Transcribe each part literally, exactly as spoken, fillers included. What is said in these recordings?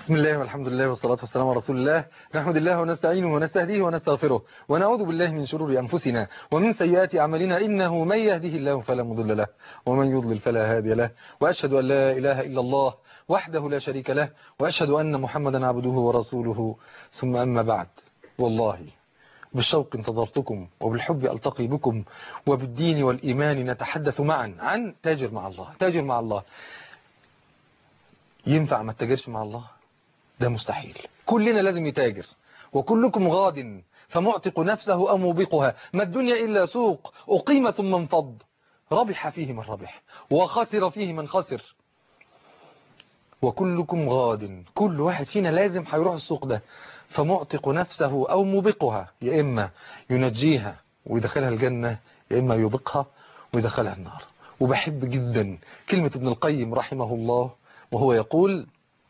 بسم الله والحمد لله والصلاة والسلام على رسول الله. نحمد الله ونستعينه ونستهديه ونستغفره ونعوذ بالله من شرور أنفسنا ومن سيئات أعمالنا، إنه من يهده الله فلا مضل له ومن يضلل فلا هادي له، وأشهد أن لا إله إلا الله وحده لا شريك له، وأشهد أن محمدا عبده ورسوله، ثم أما بعد. والله بالشوق انتظرتكم وبالحب ألتقي بكم وبالدين والإيمان نتحدث معا عن تاجر مع الله. تاجر مع الله ينفع ما تتاجرش مع الله؟ ده مستحيل. كلنا لازم يتاجر، وكلكم غاد فمعتق نفسه أو موبقها، ما الدنيا إلا سوق أقيم ثم انفض، ربح فيه من ربح وخسر فيه من خسر، وكلكم غاد. كل واحد فينا لازم هيروح السوق ده، فمعتق نفسه أو موبقها، يا إما ينجيها ويدخلها الجنة، يا إما يوبقها ويدخلها النار. وبحب جدا كلمة ابن القيم رحمه الله وهو يقول: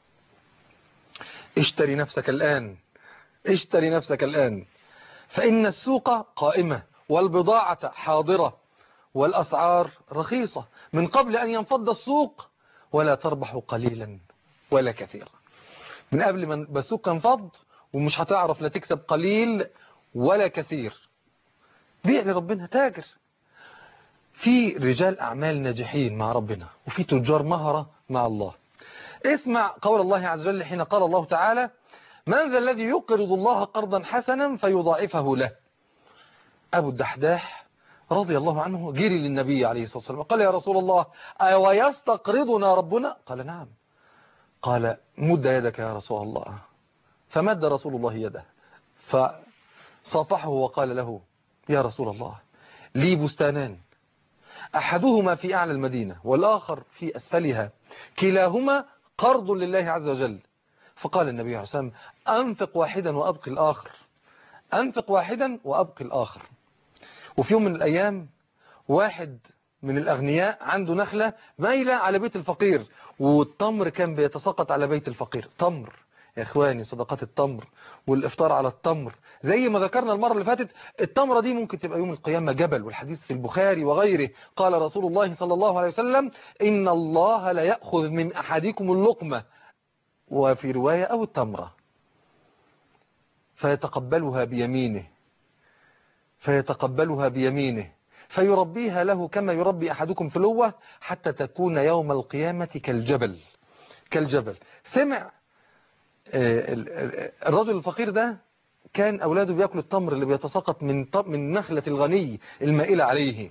اشتري نفسك الآن، اشتري نفسك الآن، فإن السوق قائمة والبضاعة حاضرة والأسعار رخيصة من قبل أن ينفض السوق، ولا تربح قليلا ولا كثيرا. من قبل ما السوق ينفض ومش هتعرف لا تكسب قليل ولا كثير. بيع لربنا، تاجر. في رجال أعمال ناجحين مع ربنا، وفي تجار مهرة مع الله. اسمع قول الله عز وجل حين قال الله تعالى: من ذا الذي يقرض الله قرضا حسنا فيضاعفه له. أبو الدحداح رضي الله عنه جري للنبي عليه الصلاة والسلام قال: يا رسول الله، أويستقرضنا ربنا؟ قال: نعم. قال: مد يدك يا رسول الله. فمد رسول الله يده فصافحه وقال له: يا رسول الله، لي بستانان، أحدهما في أعلى المدينة والآخر في أسفلها، كلاهما قرض لله عز وجل. فقال النبي عليه الصلاة والسلام: أنفق واحدا وأبقي الآخر، أنفق واحدا وأبقي الآخر. وفي يوم من الأيام واحد من الأغنياء عنده نخلة مايلة على بيت الفقير، والتمر كان بيتساقط على بيت الفقير. تمر يا إخواني، صدقات التمر والإفطار على التمر، زي ما ذكرنا المرة اللي فاتت، التمرة دي ممكن تبقى يوم القيامة جبل. والحديث في البخاري وغيره، قال رسول الله صلى الله عليه وسلم: إن الله لا يأخذ من أحدكم اللقمة، وفي رواية أو التمرة، فيتقبلها بيمينه فيتقبلها بيمينه فيربيها له كما يربي أحدكم فلوة، حتى تكون يوم القيامة كالجبل. كالجبل. سمع الرجل الفقير ده كان أولاده بيأكلوا التمر اللي بيتساقط من من نخلة الغني المائلة عليه،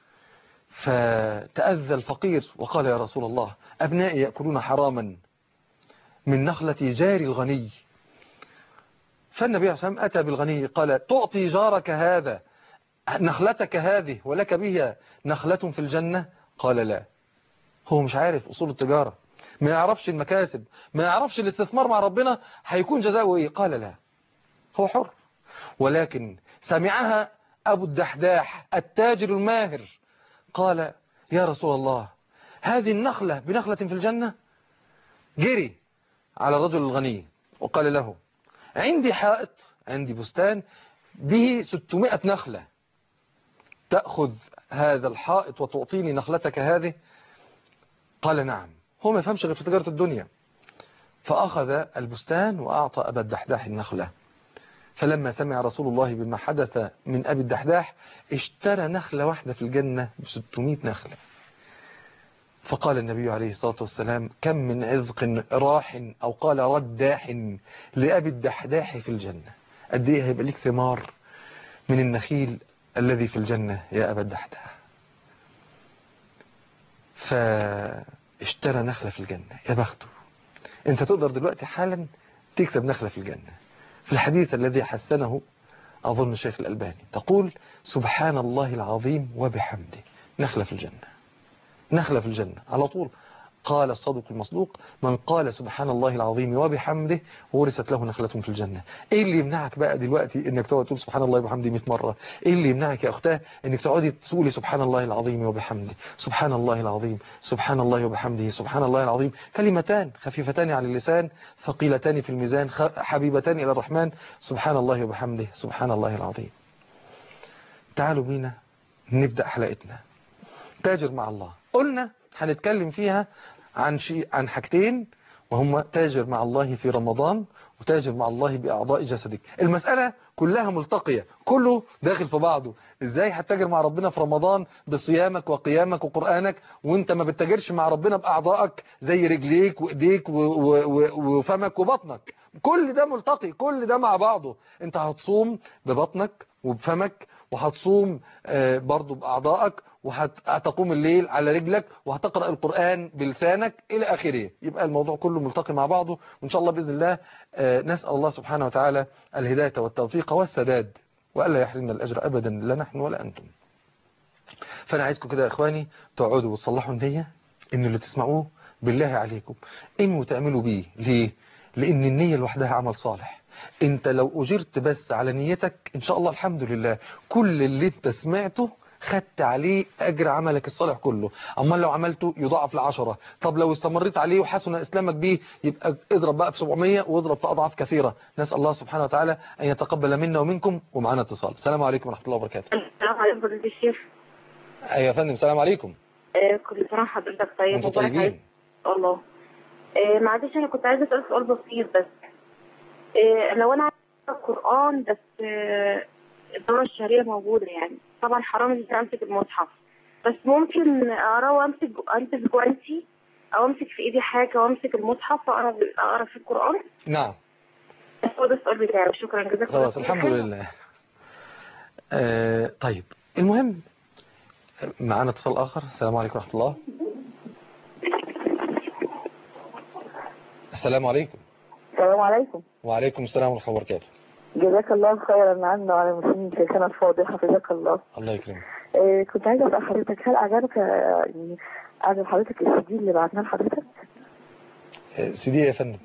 فتأذى الفقير وقال: يا رسول الله، أبنائي يأكلون حراما من نخلة جاري الغني. فالنبي عليه الصلاة والسلام أتى بالغني قال: تعطي جارك هذا نخلتك هذه ولك بها نخلة في الجنة؟ قال: لا. هو مش عارف أصول التجارة، ما يعرفش المكاسب، ما يعرفش الاستثمار مع ربنا هيكون جزاؤه إيه. قال: لا، هو حر. ولكن سمعها أبو الدحداح التاجر الماهر، قال: يا رسول الله، هذه النخلة بنخلة في الجنة. جري على الرجل الغني وقال له: عندي حائط، عندي بستان به ستمائة نخلة، تأخذ هذا الحائط وتعطيني نخلتك هذه؟ قال: نعم. هو ما يفهمش غير في تجارة الدنيا، فأخذ البستان وأعطى أبا الدحداح النخلة. فلما سمع رسول الله بما حدث من أبي الدحداح اشترى نخلة واحدة في الجنة بستمائة نخلة. فقال النبي عليه الصلاة والسلام: كم من عذق راح أو قال رداح لأبي الدحداح في الجنة. قد ايه هيبقى ليك ثمار من النخيل الذي في الجنة يا أبا الدحداح. فاشترى نخلة في الجنة، يا بخته. انت تقدر دلوقتي حالا تكسب نخلة في الجنة. في الحديث الذي حسنه أظن الشيخ الألباني، تقول: سبحان الله العظيم وبحمده، نخلة في الجنة، نخلة في الجنة على طول. قال الصادق المصدوق: من قال سبحان الله العظيم وبحمده ورثت له نخلة في الجنة. ايه اللي يمنعك بقى دلوقتي انك تقعد تقول سبحان الله وبحمده مئة مرة؟ ايه اللي يمنعك يا اختاه انك تقعدي تقولي سبحان الله العظيم وبحمده، سبحان الله العظيم، سبحان الله وبحمده، سبحان الله العظيم؟ كلمتان خفيفتان على اللسان، ثقيلتان في الميزان، حبيبتان الى الرحمن. سبحان الله وبحمده، سبحان الله العظيم. تعالوا بينا نبدأ حلقتنا. تاجر مع الله. قلنا هنتكلم فيها عن شيء، عن حاجتين، وهم تاجر مع الله في رمضان وتاجر مع الله بأعضاء جسدك. المسألة كلها ملتقية، كله داخل في بعضه. ازاي هتتاجر مع ربنا في رمضان بصيامك وقيامك وقرآنك وانت ما بتتاجرش مع ربنا بأعضائك زي رجليك وايديك وفمك وبطنك؟ كل ده ملتقي، كل ده مع بعضه. انت هتصوم ببطنك وبفمك، وهتصوم برضو بأعضائك، وهتقوم الليل على رجلك، وهتقرأ القرآن بلسانك إلى آخره. يبقى الموضوع كله ملتقي مع بعضه، وإن شاء الله بإذن الله نسأل الله سبحانه وتعالى الهداية والتوفيق والسداد، وألا يحرمنا الأجر أبدا لا نحن ولا أنتم. فأنا عايزكم كده يا إخواني تقعدوا وتصلحوا النية، إن اللي تسمعوه بالله عليكم إنه تعملوا بيه. ليه؟ لأن النية لوحدها عمل صالح. انت لو اجرت بس على نيتك ان شاء الله الحمد لله كل اللي انت سمعته خدت عليه اجر عملك الصالح كله. اما لو عملته يضاعف لعشرة. طب لو استمريت عليه وحسن اسلامك بيه يبقى اضرب بقى في سبعمية واضرب في اضعاف كثيرة. نسأل الله سبحانه وتعالى ان يتقبل منا ومنكم. ومعنا اتصال. السلام عليكم ورحمة الله وبركاته. السلام عليكم فضيلة الشيخ. ايوه يا فندم. السلام عليكم. آه كل سنة حضرتك طيب. وانتم طيبين. الله. آه معلش انا كنت عايزة اسأل سؤال بسيط بس. آه لو انا عايزة القرآن بس آه الدورة الشهرية موجودة، يعني طبعا حرام ان انا امسك المصحف، بس ممكن اقراه وامسك امسك جوانتي او امسك في ايدي حاجة وامسك المصحف واقرا اقرا في القرآن. نعم. بس هو ده السؤال بتاعي. شكرا جزاك الله. خلاص الحمد لله. آه طيب المهم معانا اتصال اخر. السلام عليكم ورحمة الله. السلام عليكم. السلام عليكم. وعليكم السلام ورحمة الله وبركاته. جزاك الله خيرا عنا وعلى المسلمين شيخنا الفاضل حفظك الله. الله يكرمك. إيه كنت عايزه اسال حضرتك، هل اعجبك يعني اعجب حضرتك السي دي اللي بعتناه لحضرتك؟ سي دي يا فندم؟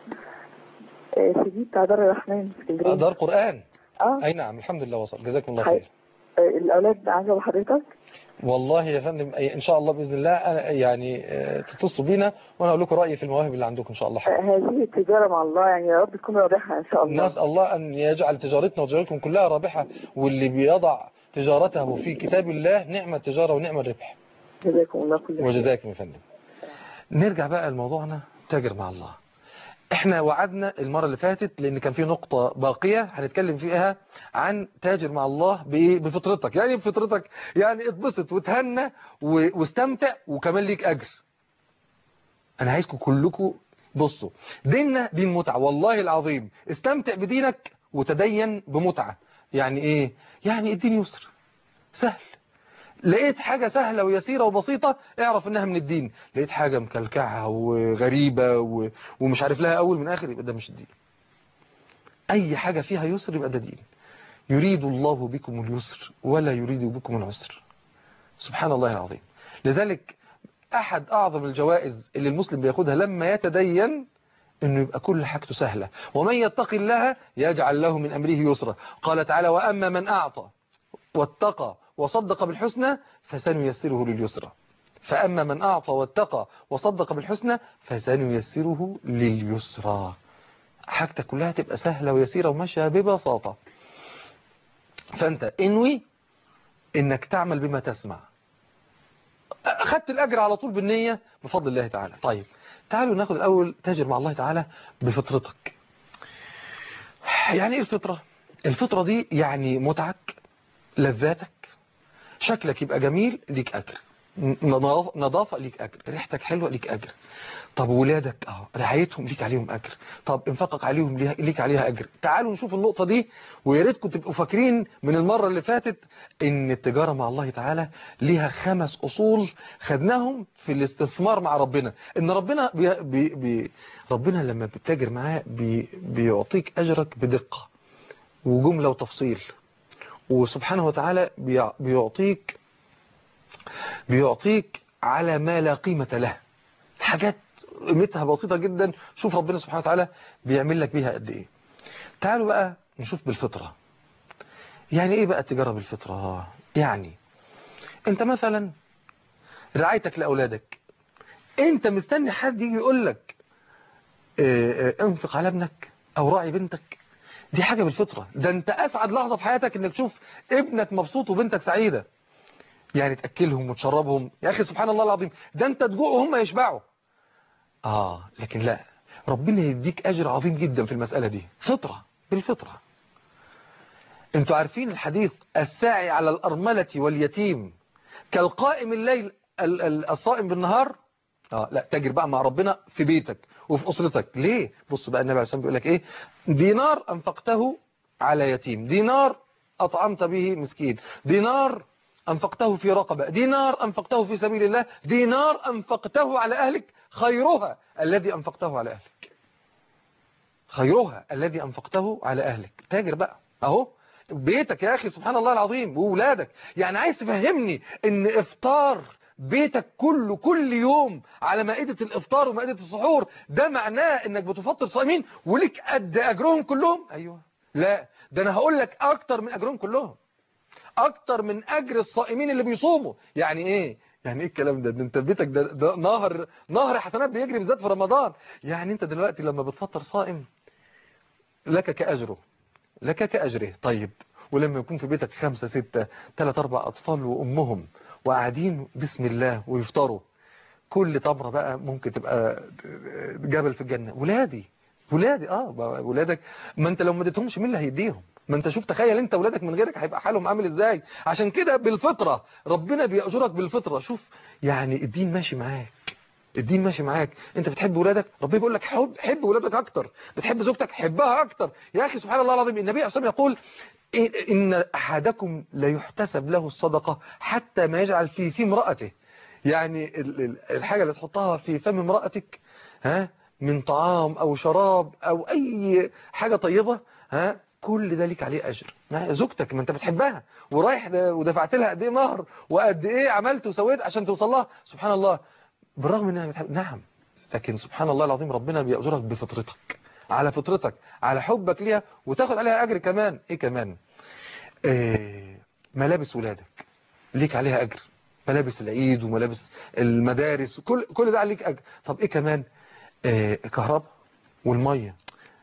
السي دي بتاع دار الرحمن في اسكندريه. دار قرآن. اه اي نعم الحمد لله وصل. جزاكم الله خير. الاولاد عجبوا حضرتك؟ والله يا فندم ان شاء الله باذن الله أنا يعني تتصلوا بينا وانا اقول لكم رايي في المواهب اللي عندكم ان شاء الله. هذه التجاره مع الله يعني يا رب تكون رابحه ان شاء الله. نسال الله ان يجعل تجارتنا وتجارتكم كلها رابحه، واللي بيضع تجارته في كتاب الله نعم التجاره ونعم الربح. جزاكم الله كل خير. وجزاكم يا فندم. نرجع بقى لموضوعنا تاجر مع الله. احنا وعدنا المرة اللي فاتت لان كان في نقطة باقية هنتكلم فيها عن تاجر مع الله بايه؟ بفطرتك. يعني بفطرتك يعني اتبسط وتهنى واستمتع وكمان ليك اجر. انا عايزكم كلكم بصوا، ديننا دين متعة والله العظيم. استمتع بدينك وتدين بمتعة. يعني ايه؟ يعني الدين يسر سهل. لقيت حاجة سهلة ويسيرة وبسيطة اعرف انها من الدين. لقيت حاجة مكلكعة وغريبة و... ومش عارف لها اول من اخر يبقى ده مش الدين. اي حاجة فيها يسر يبقى ده دين. يريد الله بكم اليسر ولا يريد بكم العسر. سبحان الله العظيم. لذلك احد اعظم الجوائز اللي المسلم بياخدها لما يتدين انه يبقى كل حاجته سهلة. ومن يتقي الله يجعل له من امره يسرا. قال تعالى واما من اعطى واتقى وصدق بالحسنى فسنيسره لليسرى. فأما من أعطى واتقى وصدق بالحسنى فسنيسره لليسرى. حاجتك كلها تبقى سهلة ويسيرة وماشية ببساطة. فأنت انوي إنك تعمل بما تسمع. أخذت الأجر على طول بالنية بفضل الله تعالى. طيب تعالوا ناخد الأول تاجر مع الله تعالى بفطرتك. يعني إيه الفطرة؟ الفطرة دي يعني متعك، لذاتك، شكلك يبقى جميل ليك أجر، نظافة ليك أجر، ريحتك حلوة ليك أجر. طب ولادك اه رعايتهم ليك عليهم أجر. طب انفقك عليهم ليك عليها أجر. تعالوا نشوف النقطة دي، ويا ريتكم تبقوا فاكرين من المرة اللي فاتت إن التجارة مع الله تعالى ليها خمس أصول خدناهم في الاستثمار مع ربنا. إن ربنا بي بي بي ربنا لما بتتاجر معاه بي بيعطيك أجرك بدقة وجملة وتفصيل. وسبحانه وتعالى بيعطيك بيعطيك على ما لا قيمة له. حاجات قيمتها بسيطة جدا. شوف ربنا سبحانه وتعالى بيعمل لك بيها قد ايه. تعالوا بقى نشوف بالفطرة. يعني ايه بقى التجارة بالفطرة؟ يعني انت مثلا رعايتك لأولادك، انت مستني حد يجي يقول لك اه اه انفق على ابنك او راعي بنتك؟ دي حاجة بالفطرة. ده انت اسعد لحظة في حياتك انك تشوف ابنك مبسوط وبنتك سعيدة. يعني تأكلهم وتشربهم. يا أخي سبحان الله العظيم، ده أنت تجوع وهم يشبعوا. آه لكن لا، ربنا يديك أجر عظيم جدا في المسألة دي، فطرة بالفطرة. انتوا عارفين الحديث الساعي على الأرملة واليتيم كالقائم الليل الصائم بالنهار. اه لا، تجر بقى مع ربنا في بيتك وفي أسرتك. ليه؟ بص بقى النبي عليه الصلاة والسلام بيقول لك ايه: دينار أنفقته على يتيم، دينار أطعمت به مسكين، دينار أنفقته في رقبة، دينار أنفقته في سبيل الله، دينار أنفقته على أهلك خيرها الذي أنفقته على أهلك، خيرها الذي أنفقته على أهلك. تاجر بقى أهو بيتك يا أخي، سبحان الله العظيم، وولادك. يعني عايز تفهمني إن إفطار بيتك كله كل يوم على مائدة الإفطار ومائدة السحور ده معناه إنك بتفطر صائمين ولك قد أجرهم كلهم؟ أيوة. لا، ده أنا هقول لك أكتر من أجرهم كلهم، أكتر من أجر الصائمين اللي بيصوموا. يعني إيه؟ يعني إيه الكلام ده؟ ده أنت بيتك ده, ده نهر نهر حسنات بيجري بالذات في رمضان. يعني أنت دلوقتي لما بتفطر صائم لك كأجره، لك كأجره. طيب ولما يكون في بيتك خمسة ستة ثلاث أربع أطفال وأمهم وقاعدين بسم الله ويفطروا، كل تمرة بقى ممكن تبقى جبل في الجنة. ولادي ولادي اه ولادك، ما انت لو ما اديتهمش مين اللي هيديهم؟ ما انت شوف، تخيل انت ولادك من غيرك هيبقى حالهم عامل ازاي. عشان كده بالفطرة ربنا بيأجرك بالفطرة. شوف يعني الدين ماشي معاك، الدين ماشي معاك. انت بتحب ولادك، ربنا بيقول لك حب حب ولادك اكتر. بتحب زوجتك، حبها اكتر. يا اخي سبحان الله العظيم، النبي عليه الصلاه والسلام يقول ان احدكم لا يحتسب له الصدقه حتى ما يجعل في في امراته. يعني الحاجه اللي تحطها في فم امراتك، ها، من طعام او شراب او اي حاجه طيبه، ها، كل ده ليك عليه اجر. زوجتك، ما انت بتحبها ورايح ودفعت لها قد ايه مهر وقد ايه عملت وسويت عشان توصل لها. سبحان الله، بالرغم انها بتحب، نعم، لكن سبحان الله العظيم ربنا بيأجرك بفطرتك، على فطرتك، على حبك ليها، وتاخد عليها اجر كمان. ايه كمان؟ إيه، ملابس ولادك ليك عليها اجر، ملابس العيد وملابس المدارس، كل كل ده عليك اجر. طب ايه كمان؟ إيه، الكهرباء والميه.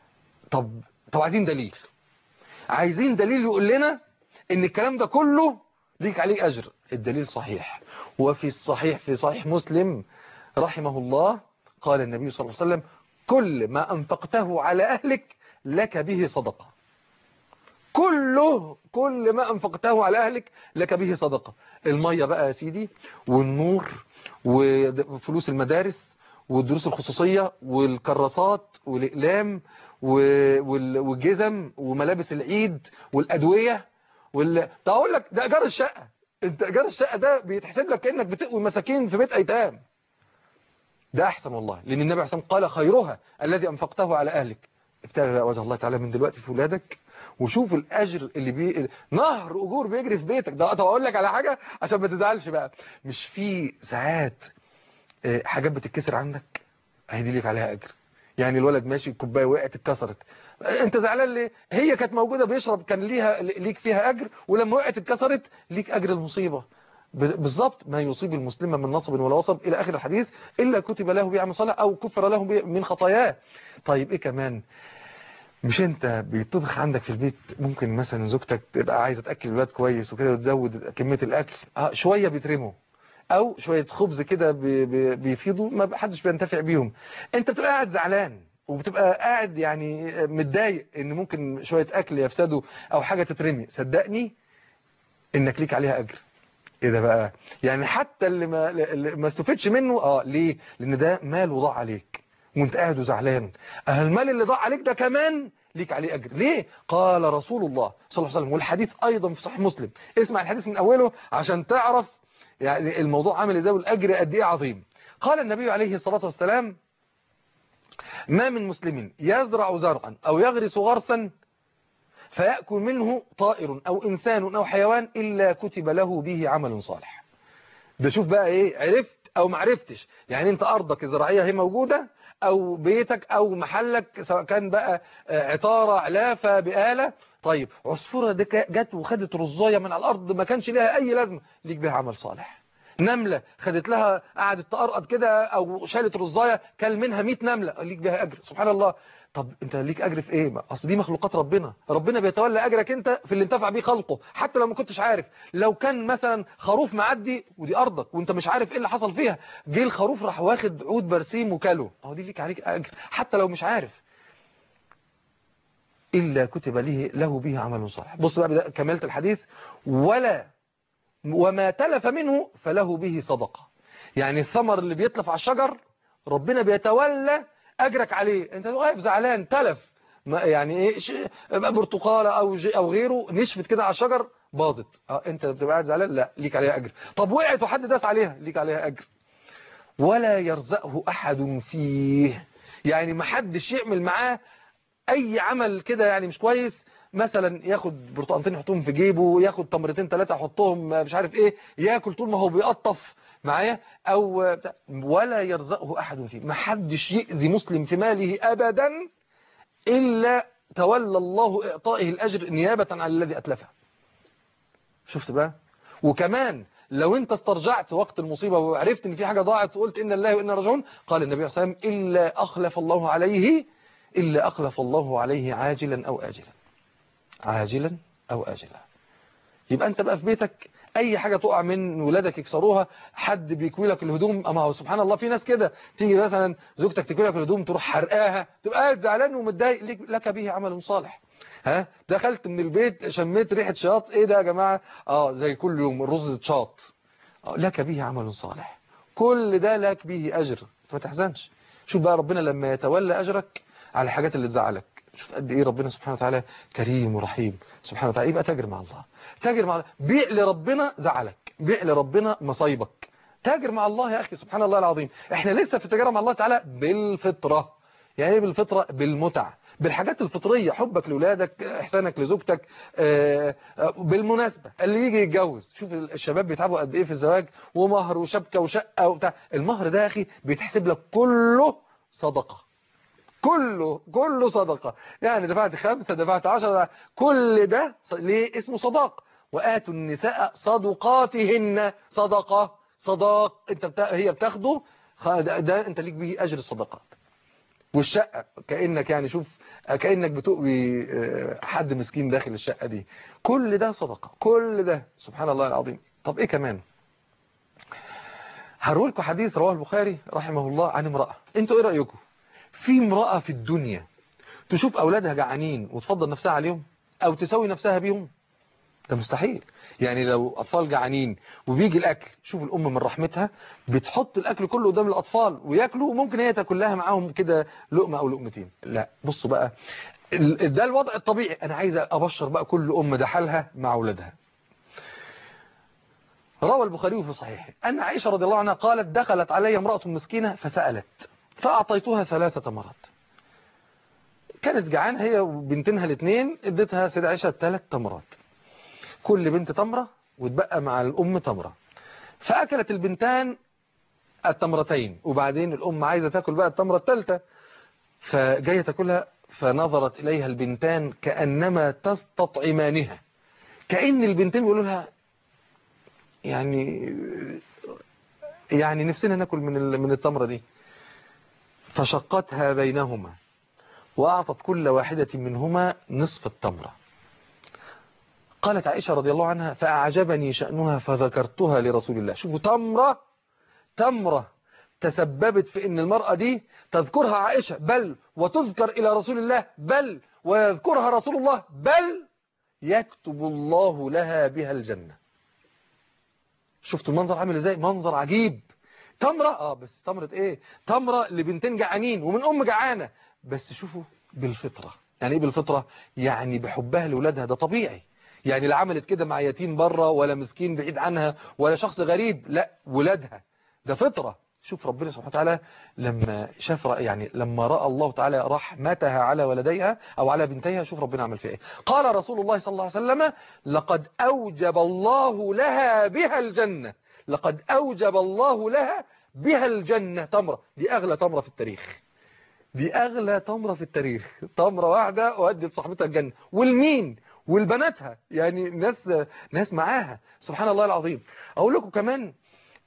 طب طب عايزين دليل، عايزين دليل يقول لنا ان الكلام ده كله ليك عليه اجر. الدليل صحيح، وفي الصحيح في صحيح مسلم رحمه الله قال النبي صلى الله عليه وسلم: كل ما أنفقته على أهلك لك به صدقة. كله، كل ما أنفقته على أهلك لك به صدقة. المية بقى يا سيدي، والنور، وفلوس المدارس، والدروس الخصوصية، والكراسات، والإقلام، والجزم، وملابس العيد، والأدوية، وال... تقول لك ده إيجار الشقة. انت إيجار الشقة ده بيتحسب لك كأنك بتقوي مساكين في بيت أيتام. ده أحسن والله، لأن النبي عليه الصلاة والسلام قال: خيرها الذي أنفقته على أهلك. ابتغي وجه الله تعالى من دلوقتي في ولادك، وشوف الأجر اللي بي... نهر أجور بيجري في بيتك ده. طب أقول لك على حاجة عشان ما تزعلش بقى، مش في ساعات حاجات بتتكسر عندك، هيدي لك عليها أجر. يعني الولد ماشي، الكوبايه وقعت اتكسرت، انت زعلان ليه؟ هي كانت موجودة بيشرب، كان ليها ليك فيها أجر، ولما وقعت اتكسرت ليك أجر المصيبة. بالظبط، ما يصيب المسلم من نصب ولا وصب إلى آخر الحديث إلا كتب له بعمل صالح أو كفر له من خطاياه. طيب إيه كمان؟ مش انت بيطبخ عندك في البيت، ممكن مثلا زوجتك تبقى عايزة تأكل الولاد كويس وكده وتزود كمية الأكل، اه شوية بيترموا، او شوية خبز كده بي بي بيفيضوا، ما حدش بينتفع بيهم. انت بتبقى قاعد زعلان، وبتبقى قاعد يعني متضايق ان ممكن شوية اكل يفسدوا او حاجة تترمي. صدقني انك ليك عليها اجر. ايه ده بقى؟ يعني حتى اللي ما, اللي ما استفدش منه، اه ليه؟ لان ده مال وضاع عليك وانت قاعد وزعلان. المال اللي ضاع عليك ده كمان ليك عليه اجر. ليه؟ قال رسول الله صلى الله عليه وسلم، والحديث ايضا في صحيح مسلم، اسمع الحديث من اوله عشان تعرف يعني الموضوع عامل ازاي والاجر قد ايه عظيم. قال النبي عليه الصلاة والسلام: ما من مسلم يزرع زرعا او يغرس غرسا فيأكل منه طائر او انسان او حيوان الا كتب له به عمل صالح. ده شوف بقى ايه، عرفت او ما عرفتش، يعني انت ارضك الزراعية هي موجودة، او بيتك او محلك سواء كان بقى عطارة، علافة، بقالة، طيب عصفورة دي جت وخدت رزاية من على الارض ما كانش لها اي لازمة، ليك بها عمل صالح. نملة خدت لها قعدت تقرقط كده او شالت رزايه كل منها مية نملة ليك بها اجر سبحان الله. طب انت ليك اجر في ايه؟ اصل دي مخلوقات ربنا، ربنا بيتولى اجرك انت في اللي انتفع بيه خلقه حتى لو ما كنتش عارف. لو كان مثلا خروف معدي ودي ارضك وانت مش عارف ايه اللي حصل فيها، جه الخروف راح واخد عود برسيم وكله، اهو دي ليك عليك اجر حتى لو مش عارف. الا كتب له له به عمل صالح. بص بقى كملت الحديث، ولا وما تلف منه فله به صدقه. يعني الثمر اللي بيتلف على الشجر ربنا بيتولى اجرك عليه. انت واقف زعلان تلف يعني ايه برتقاله او او غيره نشفت كده على الشجر باظت، اه انت بتبقى قاعد زعلان، لا ليك عليها اجر. طب وقعت وحد داس عليها ليك عليها اجر. ولا يرزقه احد فيه، يعني ما حدش يعمل معاه اي عمل كده يعني مش كويس، مثلا ياخد برتقانتين يحطهم في جيبه، ياخد تمرتين ثلاثه يحطهم مش عارف ايه، ياكل طول ما هو بيقطف معايا او بتاع. ولا يرزقه احد فيه، ما حدش يؤذي مسلم في ماله ابدا الا تولى الله اعطائه الاجر نيابه عن الذي اتلفه. شفت بقى؟ وكمان لو انت استرجعت وقت المصيبه وعرفت ان في حاجه ضاعت وقلت ان الله وانا راجعون، قال النبي صلى الله عليه وسلم الا اخلف الله عليه إلا أخلف الله عليه عاجلا أو آجلا، عاجلا أو آجلا. يبقى أنت بقى في بيتك أي حاجة تقع من ولادك يكسروها، حد بيكوي لك الهدوم، أما هو سبحان الله في ناس كده تيجي مثلا زوجتك تكوي لك الهدوم تروح حرقاها، تبقى قاعد زعلان ومتضايق، لك به عمل صالح. ها دخلت من البيت شميت ريحة شاط، إيه ده يا جماعة؟ آه زي كل يوم الرز اتشاط، آه لك به عمل صالح. كل ده لك به أجر، ما تحزنش. شوف بقى ربنا لما يتولى أجرك على الحاجات اللي تزعلك، شوف قد ايه ربنا سبحانه وتعالى كريم ورحيم سبحانه وتعالى. يبقى تاجر مع الله، تاجر مع الله، بيع لربنا زعلك، بيع لربنا مصايبك، تاجر مع الله يا اخي سبحان الله العظيم. احنا لسه في التجاره مع الله تعالى بالفطره. يعني ايه بالفطره؟ بالمتع، بالحاجات الفطريه، حبك لاولادك، احسانك لزوجتك. آه آه بالمناسبه اللي يجي يتجوز، شوف الشباب بيتعبوا قد ايه في الزواج، ومهر وشبكه وشقه وبتاع. المهر ده يا اخي بيتحسب لك كله صدقه، كله كله صدقة. يعني دفعت خمسة دفعت عشرة، كل ده ليه اسمه صداق. وآتوا النساء صدقاتهن صدقة، صداق انت بتا... هي بتاخده ده, ده انت ليك به اجر الصدقات. والشقة كأنك يعني شوف كأنك بتقوي حد مسكين داخل الشقة دي، كل ده صدقة، كل ده سبحان الله العظيم. طب ايه كمان؟ هروي لكم حديث رواه البخاري رحمه الله عن امرأة. انتوا ايه رأيكم؟ في امرأة في الدنيا تشوف أولادها جعانين وتفضل نفسها عليهم أو تسوي نفسها بيهم؟ ده مستحيل. يعني لو أطفال جعانين وبيجي الأكل، شوف الأم من رحمتها بتحط الأكل كله قدام الأطفال ويأكلوا، وممكن هي تاكل لها معاهم كده لقمة أو لقمتين. لا بصوا بقى، ده الوضع الطبيعي. أنا عايز أبشر بقى كل أم ده حالها مع أولادها. روى البخاري في صحيحه أن عائشة رضي الله عنها قالت دخلت علي امرأة مسكينة فسألت فأعطيتها ثلاثة تمرات. كانت جعانة هي وبنتينها الاثنين، اديتها سيدة عائشة ثلاث تمرات، كل بنت تمرة وتبقى مع الأم تمرة. فأكلت البنتان التمرتين، وبعدين الأم عايزة تاكل بقى التمرة الثالثة، فجاية تاكلها فنظرت إليها البنتان كأنما تستطعمانها، كأن البنتين بيقولوا لها يعني يعني نفسنا ناكل من من التمرة دي. فشقتها بينهما وأعطت كل واحدة منهما نصف التمرة. قالت عائشة رضي الله عنها فأعجبني شأنها فذكرتها لرسول الله. شوفوا تمرة، تمرة تسببت في أن المرأة دي تذكرها عائشة، بل وتذكر إلى رسول الله، بل ويذكرها رسول الله، بل يكتب الله لها بها الجنة. شفتوا المنظر عامل ازاي؟ منظر عجيب. تمرة اه بس تمرة ايه؟ تمرة لبنتين جعانين ومن ام جعانة، بس شوفوا بالفطرة. يعني ايه بالفطرة؟ يعني بحبها لولادها، ده طبيعي. يعني لا عملت كده مع يتيم بره ولا مسكين بعيد عنها ولا شخص غريب، لا ولادها، ده فطرة. شوف ربنا سبحانه وتعالى لما شاف يعني لما رأى الله تعالى رحمتها على ولديها او على بنتيها، شوف ربنا عمل فيها ايه. قال رسول الله صلى الله عليه وسلم لقد اوجب الله لها بها الجنة، لقد اوجب الله لها بها الجنة. تمرة دي اغلى تمرة في التاريخ، دي اغلى تمرة في التاريخ، تمرة واحدة وادت صاحبتها الجنة. والمين؟ والبناتها، يعني ناس ناس معاها سبحان الله العظيم. اقول لكم كمان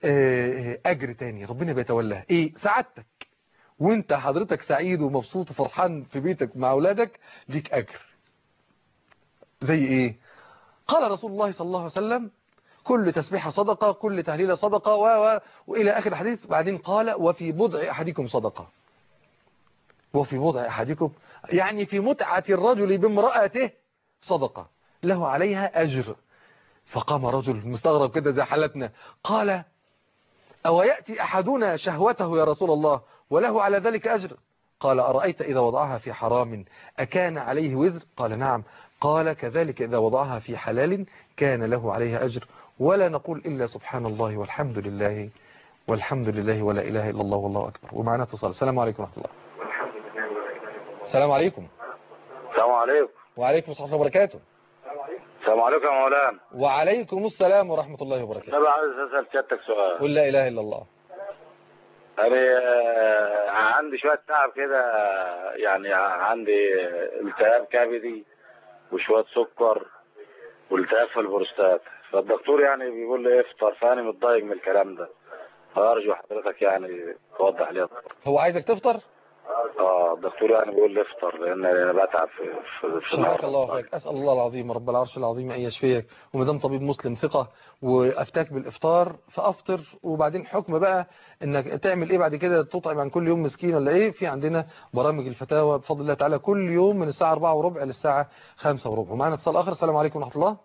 أجر تاني ربنا بيتولاه إيه؟ سعادتك، وانت حضرتك سعيد ومبسوط وفرحان في بيتك مع أولادك ليك أجر. زي إيه؟ قال رسول الله صلى الله عليه وسلم كل تسبيحة صدقة، كل تهليلة صدقة و... و... وإلى آخر الحديث. بعدين قال وفي بضع أحدكم صدقة، وفي بضع أحدكم يعني في متعة الرجل بامرأته صدقة له عليها أجر. فقام رجل مستغرب كده زي حالتنا قال أو يأتي أحدنا شهوته يا رسول الله وله على ذلك أجر؟ قال أرأيت إذا وضعها في حرام أكان عليه وزر؟ قال نعم. قال كذلك إذا وضعها في حلال كان له عليها أجر. ولا نقول إلا سبحان الله والحمد لله والحمد لله ولا إله إلا الله والله أكبر. ومعنا اتصال. السلام عليكم ورحمة الله. السلام عليكم. السلام عليكم. وعليكم السلام وبركاته. السلام عليكم يا مولانا. وعليكم السلام ورحمة الله وبركاته. أنا عايز أسأل سيادتك سؤال. قل لا إله إلا الله. أنا عندي شوية تعب كده، يعني عندي التهاب كبدي وشوية سكر والتهاب في البروستات، فالدكتور يعني بيقول لي افطر، فأنا متضايق من الكلام ده، فأرجو حضرتك يعني توضح لي أكتر. هو عايزك تفطر؟ اه الدكتور يعني بيقول لي افطر لان انا بتعب في في, في سبحانك الله فيك. اسال الله العظيم رب العرش العظيم ان يشفيك، وما دام طبيب مسلم ثقه وافتاك بالافطار فافطر. وبعدين حكم بقى انك تعمل ايه بعد كده، تطعم عن كل يوم مسكين ولا ايه؟ في عندنا برامج الفتاوى بفضل الله تعالى كل يوم من الساعه أربعة وربع للساعه خمسة وربع. ومعنا اتصال اخر. السلام عليكم ورحمه الله.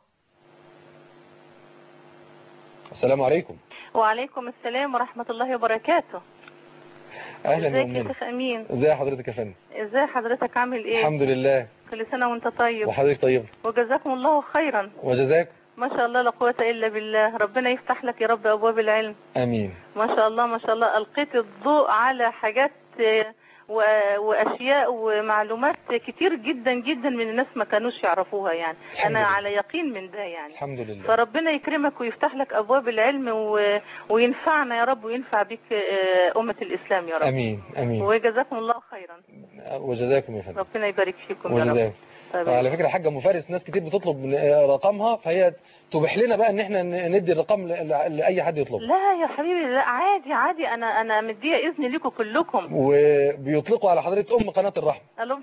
السلام عليكم. وعليكم السلام ورحمه الله وبركاته. اهلا يا ازيك يا أمنا. شيخ امين؟ ازي حضرتك يا فندم؟ ازي حضرتك عامل ايه؟ الحمد لله. كل سنه وانت طيب. وحضرتك طيب. وجزاكم الله خيرا. وجزاك. ما شاء الله لا قوه الا بالله. ربنا يفتح لك يا رب ابواب العلم. امين. ما شاء الله ما شاء الله. القيت الضوء على حاجات واشياء ومعلومات كتير جدا جدا من الناس ما كانوش يعرفوها، يعني انا على يقين من ده يعني. الحمد لله. فربنا يكرمك ويفتح لك ابواب العلم و... وينفعنا يا رب وينفع بك امه الاسلام يا رب. امين امين. وجزاكم الله خيرا. وجزاكم يا فندم. ربنا يبارك فيكم يا وجزاك. رب. طيب. على فكره حاجه ام فارس ناس كتير بتطلب رقمها، فهي تبيح لنا بقى ان احنا ندي الرقم لاي حد يطلب. لا يا حبيبي لا عادي عادي، انا انا مديه اذن لكم كلكم. وبيطلقوا على حضرتك ام قناه الرحمه.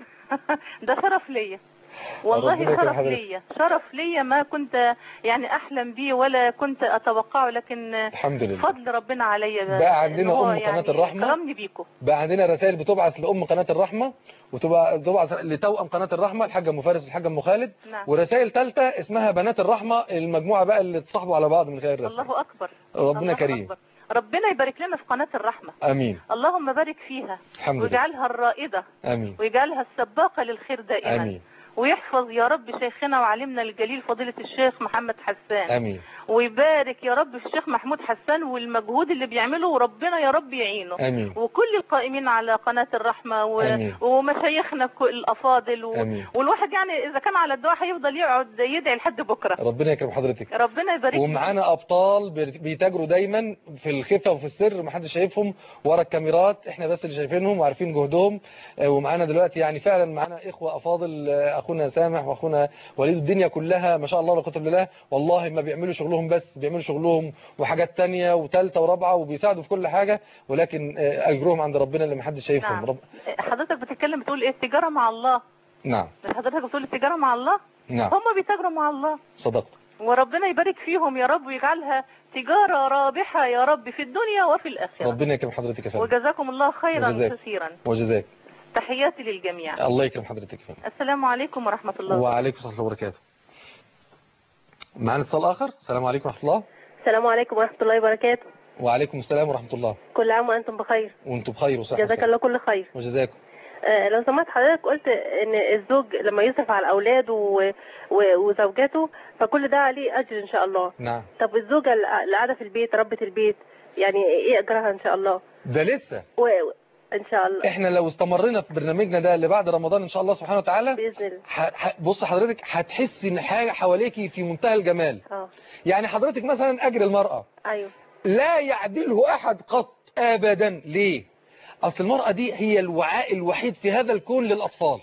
ده شرف ليا والله، شرف ليا شرف ليا ما كنت يعني احلم بيه ولا كنت اتوقعه، لكن الحمد لله فضل ربنا عليا. بقى عندنا ام يعني قناه الرحمه، كرمني بيكم. بقى عندنا رسائل بتبعث لام قناه الرحمه، وتبقى تبعث لتوأم قناه الرحمه الحاجه ام فارس الحاجه ام خالد. نعم. ورسائل ثالثه اسمها بنات الرحمه، المجموعه بقى اللي تصاحبوا على بعض من خلال الرسائل. الله اكبر. ربنا الله كريم. أكبر. ربنا يبارك لنا في قناة الرحمة. امين. اللهم بارك فيها. الحمد لله. ويجعلها الرائدة. امين. ويجعلها السباقة للخير دائما. امين. ويحفظ يا رب شيخنا وعلمنا الجليل فضيلة الشيخ محمد حسان. امين. ويبارك يا رب في الشيخ محمود حسان والمجهود اللي بيعمله، وربنا يا رب يعينه. امين. وكل القائمين على قناة الرحمة و... أمين. ومشايخنا الافاضل و... أمين. والواحد يعني اذا كان على الدعاء هيفضل يقعد يدعي لحد بكره. ربنا يكرم حضرتك. ربنا يبارك. ومعانا ابطال بيتاجروا دايما في الخفه وفي السر، ما حدش شايفهم ورا الكاميرات، احنا بس اللي شايفينهم وعارفين جهدهم. ومعانا دلوقتي يعني فعلا معانا اخوه افاضل، اخونا سامح واخونا وليد، الدنيا كلها ما شاء الله لا قوه الا بالله، والله ما بيعملوا شغلهم بس، بيعملوا شغلهم وحاجات تانية وثالثه ورابعه وبيساعدوا في كل حاجه، ولكن اجرهم عند ربنا اللي ما حدش شايفهم. نعم. رب... حضرتك بتتكلم بتقول ايه؟ التجاره مع الله. نعم. حضرتك بتقول التجاره مع الله. نعم. هم بيتاجروا مع الله. صدقت. وربنا يبارك فيهم يا رب ويجعلها تجاره رابحه يا رب في الدنيا وفي الاخره. ربنا يكرم حضرتك يا فندم. وجزاكم الله خيرا وجزاك. كثيرا. وجزاك. تحياتي للجميع. الله يكرم حضرتك يا فندم. السلام عليكم ورحمه الله. وعليكم السلام وبركاته. معانا اتصال اخر. السلام عليكم ورحمه الله. السلام عليكم ورحمة الله وبركاته. وعليكم السلام ورحمة الله. كل عام وأنتم بخير. وأنتم بخير وصحة. جزاك الله كل خير. وجزاكم. آه لو سمحت حضرتك قلت إن الزوج لما يصرف على الأولاد و... و... وزوجاته فكل ده عليه أجر إن شاء الله. نعم. طب الزوجة اللي قاعدة في البيت ربة البيت يعني إيه أجرها إن شاء الله؟ ده لسه. و... إن شاء الله. إحنا لو استمرنا في برنامجنا ده اللي بعد رمضان إن شاء الله سبحانه وتعالى بإذن الله. ح... ح... بص حضرتك هتحسي إن حاجة حواليكي في منتهى الجمال. اه. يعني حضرتك مثلا أجر المرأة. أيوه. لا يعدله أحد قط أبدا. ليه؟ أصل المرأة دي هي الوعاء الوحيد في هذا الكون للأطفال.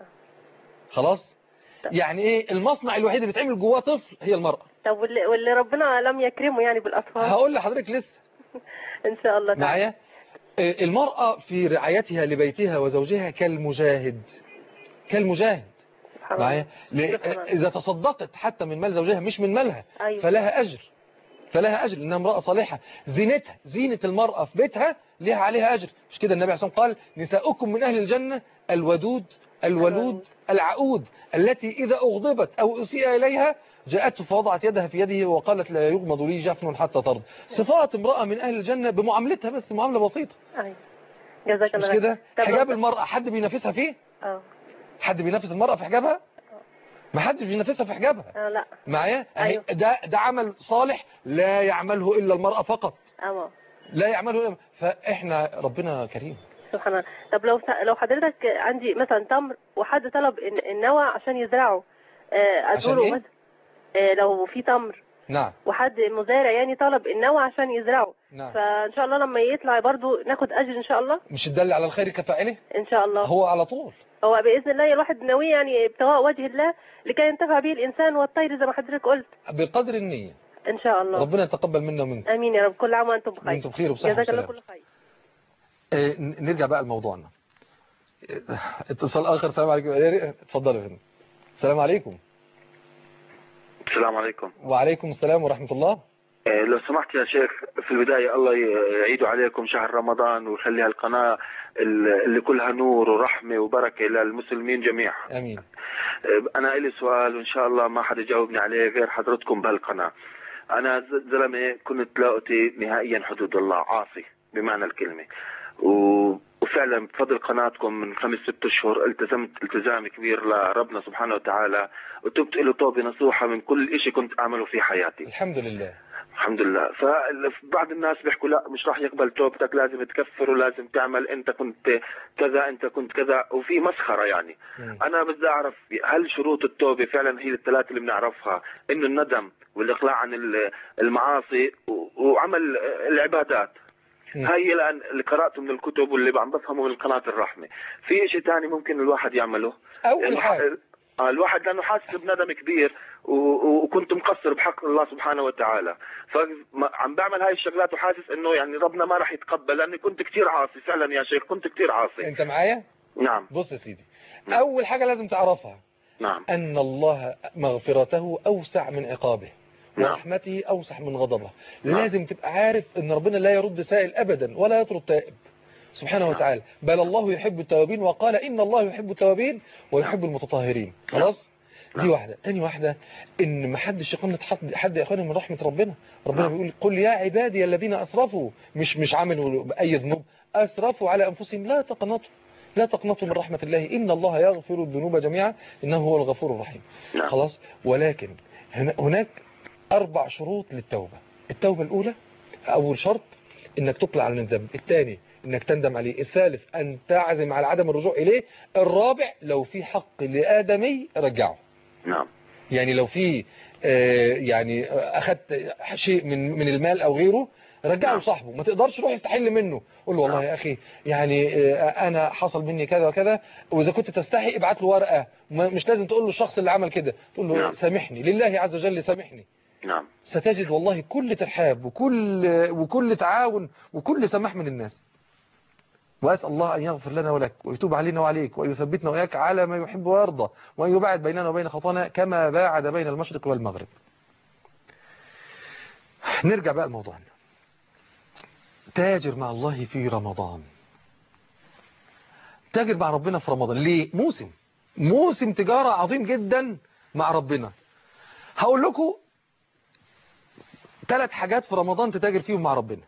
خلاص؟ طب. يعني إيه المصنع الوحيد اللي بيتعمل جواه طفل هي المرأة. طب واللي, واللي ربنا لم يكرمه يعني بالأطفال؟ هقول لحضرتك لسه. ان شاء الله. معايا؟ المرأة في رعايتها لبيتها وزوجها كالمجاهد كالمجاهد معايا. إذا تصدقت حتى من مال زوجها مش من مالها أيوة. فلها أجر فلها أجر إنها امرأة صالحة. زينتها زينة المرأة في بيتها لها عليها أجر. مش كده النبي عليه الصلاة والسلام قال نساؤكم من أهل الجنة الودود الولود العقود التي إذا أغضبت أو أسيء إليها جاءته فوضعت يدها في يده وقالت لا يغمض لي جفن حتى ترضى. صفات امرأة من أهل الجنة بمعاملتها بس معاملة بسيطة. أيوة. جزاك الله. مش كده حجاب المرأة حد بينافسها فيه؟ اه حد بينافس المرأة في حجابها؟ ما حدش بينافسها في حجابها. اه لا معايا؟ أيوة. ده ده عمل صالح لا يعمله إلا المرأة فقط. اه لا يعمله إلا فإحنا ربنا كريم سبحان الله. طب لو لو حضرتك عندي مثلا تمر وحد طلب النوى عشان يزرعه ادوله إيه؟ مثلا لو في تمر نعم وحد مزارع يعني طلب النوى عشان يزرعه نعم. فان شاء الله لما يطلع برضو ناخد اجر ان شاء الله. مش الدل على الخير كفاعله ان شاء الله. هو على طول هو باذن الله الواحد ناوي يعني ابتغاء وجه الله لكي ينتفع به الانسان والطير زي ما حضرتك قلت. بقدر النية ان شاء الله. ربنا يتقبل منا ومنكم. امين يا رب. كل عام وانتم بخير. وانتم بخير وبصحه جزاك الله وسلامه. كل خير. آه نرجع بقى لموضوعنا. اتصال اخر. السلام عليكم. اتفضل يا فندم. السلام عليكم. السلام عليكم. وعليكم السلام ورحمة الله. لو سمحت يا شيخ في البداية الله يعيد عليكم شهر رمضان ويخليها القناة اللي كلها نور ورحمة وبركة للمسلمين جميعا. امين. انا لي سؤال وان شاء الله ما حد يجاوبني عليه غير حضرتكم بهالقناة. انا زلمة كنت لا أتي نهائيا حدود الله عاصي بمعنى الكلمة وفعلا بفضل قناتكم من خمس ست اشهر التزمت التزام كبير لربنا سبحانه وتعالى وتبت له توبة نصوحة من كل شيء كنت اعمله في حياتي. الحمد لله. الحمد لله. فبعض الناس بيحكوا لا مش راح يقبل توبتك لازم تكفر ولازم تعمل انت كنت كذا انت كنت كذا وفي مسخرة يعني. م. انا بدي اعرف هل شروط التوبة فعلا هي الثلاث اللي بنعرفها انه الندم والاقلاع عن المعاصي وعمل العبادات. م. هاي الان اللي قرأته من الكتب واللي عم بفهمه من قناة الرحمة. في شيء ثاني ممكن الواحد يعمله اول حاجة الواحد لانه حاسس بندم كبير وكنت مقصر بحق الله سبحانه وتعالى فعم بعمل هاي الشغلات وحاسس انه يعني ربنا ما راح يتقبل لاني كنت كثير عاصي فعلا يا شيخ كنت كثير عاصي. انت معايا؟ نعم. بص يا سيدي نعم. اول حاجة لازم تعرفها نعم ان الله مغفرته اوسع من عقابه نعم. ورحمته اوسع من غضبه. نعم. لازم تبقى عارف ان ربنا لا يرد سائل ابدا ولا يطرد تائب سبحانه وتعالى. بل الله يحب التوابين وقال إن الله يحب التوابين ويحب المتطهرين. خلاص دي واحدة. تاني واحدة ان ما حدش يقنط حد حد يا اخواني من رحمة ربنا. ربنا بيقول قل يا عبادي الذين اسرفوا مش مش عملوا اي ذنوب اسرفوا على انفسهم لا تقنطوا لا تقنطوا من رحمة الله إن الله يغفر الذنوب جميعا إنه هو الغفور الرحيم. خلاص. ولكن هناك أربع شروط للتوبة. التوبة الأولى أول شرط إنك تقلع عن الذنب. الثاني إنك تندم عليه. الثالث أن تعزم على عدم الرجوع إليه. الرابع لو في حق لآدمي رجعه. نعم. يعني لو في آه يعني أخذت شيء من من المال أو غيره رجعه لصاحبه. ما تقدرش تروح يستحل منه. قول له والله يا أخي يعني آه أنا حصل مني كذا وكذا وإذا كنت تستحي ابعت له ورقة. مش لازم تقول له الشخص اللي عمل كده. تقول له نعم. سامحني لله عز وجل سامحني. نعم. ستجد والله كل ترحاب وكل وكل تعاون وكل سماح من الناس. وأسأل الله أن يغفر لنا ولك ويتوب علينا وعليك ويثبتنا وإياك على ما يحب ويرضى وأن يباعد بيننا وبين خطانا كما باعد بين المشرق والمغرب. نرجع بقى لموضوعنا. تاجر مع الله في رمضان. تاجر مع ربنا في رمضان. ليه؟ موسم موسم تجارة عظيم جدا مع ربنا. هقول لكم ثلاث حاجات في رمضان تتاجر فيهم مع ربنا.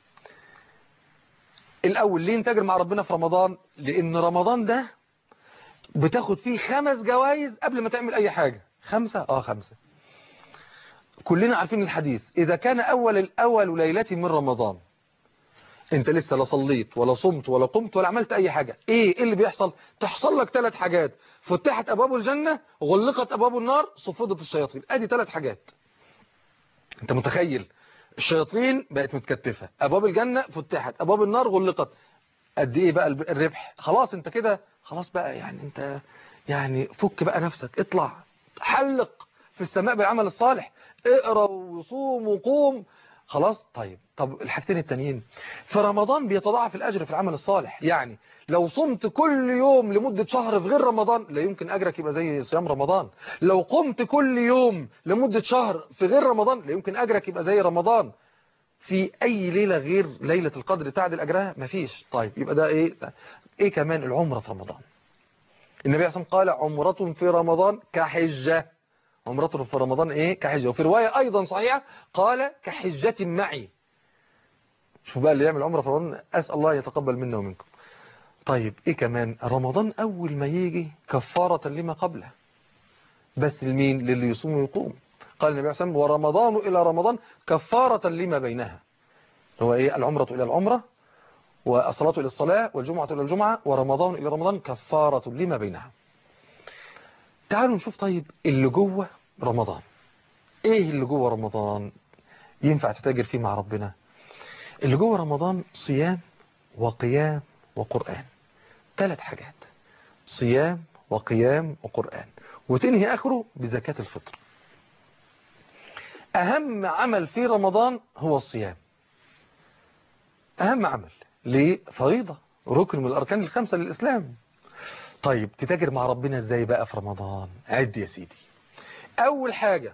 الأول ليه نتاجر مع ربنا في رمضان؟ لأن رمضان ده بتاخد فيه خمس جوائز قبل ما تعمل أي حاجة. خمسة؟ آه خمسة. كلنا عارفين الحديث إذا كان أول الأول ليلة من رمضان أنت لسه لا صليت ولا صمت ولا قمت ولا عملت أي حاجة. إيه إيه اللي بيحصل؟ تحصل لك ثلاث حاجات. فتحت أبواب الجنة غلقت أبواب النار صفدت الشياطين. أدي ثلاث حاجات. أنت متخيل الشياطين بقت متكتفة أبواب الجنة فتحت أبواب النار غلقت. قد إيه بقى الربح؟ خلاص أنت كده خلاص بقى يعني أنت يعني فك بقى نفسك اطلع حلق في السماء بالعمل الصالح اقرأ وصوم وقوم خلاص. طيب طب الحاجتين التانيين، في رمضان بيتضاعف الأجر في العمل الصالح. يعني لو صمت كل يوم لمدة شهر في غير رمضان لا يمكن أجرك يبقى زي صيام رمضان. لو قمت كل يوم لمدة شهر في غير رمضان لا يمكن أجرك يبقى زي رمضان. في أي ليلة غير ليلة القدر تعدل أجرها؟ مفيش. طيب يبقى ده إيه ده. إيه كمان؟ العمرة في رمضان. النبي عليه الصلاة والسلام قال عمرة في رمضان كحجة. عمرة في رمضان إيه؟ كحجة. وفي رواية أيضا صحيحة قال كحجة معي. شوف بقى اللي يعمل عمرة في رمضان، أسأل الله يتقبل منا ومنكم. طيب إيه كمان؟ رمضان أول ما يجي كفارة لما قبله، بس لمين؟ للي يصوم ويقوم. قال النبي عليه الصلاة والسلام ورمضان إلى رمضان كفارة لما بينها. هو إيه؟ العمرة إلى العمرة، والصلاة إلى الصلاة، والجمعة إلى الجمعة، ورمضان إلى رمضان كفارة لما بينها. تعالوا نشوف طيب اللي جوه رمضان. إيه اللي جوه رمضان ينفع تتاجر فيه مع ربنا؟ اللي جوه رمضان صيام وقيام وقرآن. ثلاث حاجات: صيام وقيام وقرآن، وتنهي آخره بزكاة الفطر. أهم عمل في رمضان هو الصيام. أهم عمل ليه؟ فريضة، ركن من الأركان الخمسة للإسلام. طيب تتاجر مع ربنا إزاي بقى في رمضان؟ عد يا سيدي. أول حاجة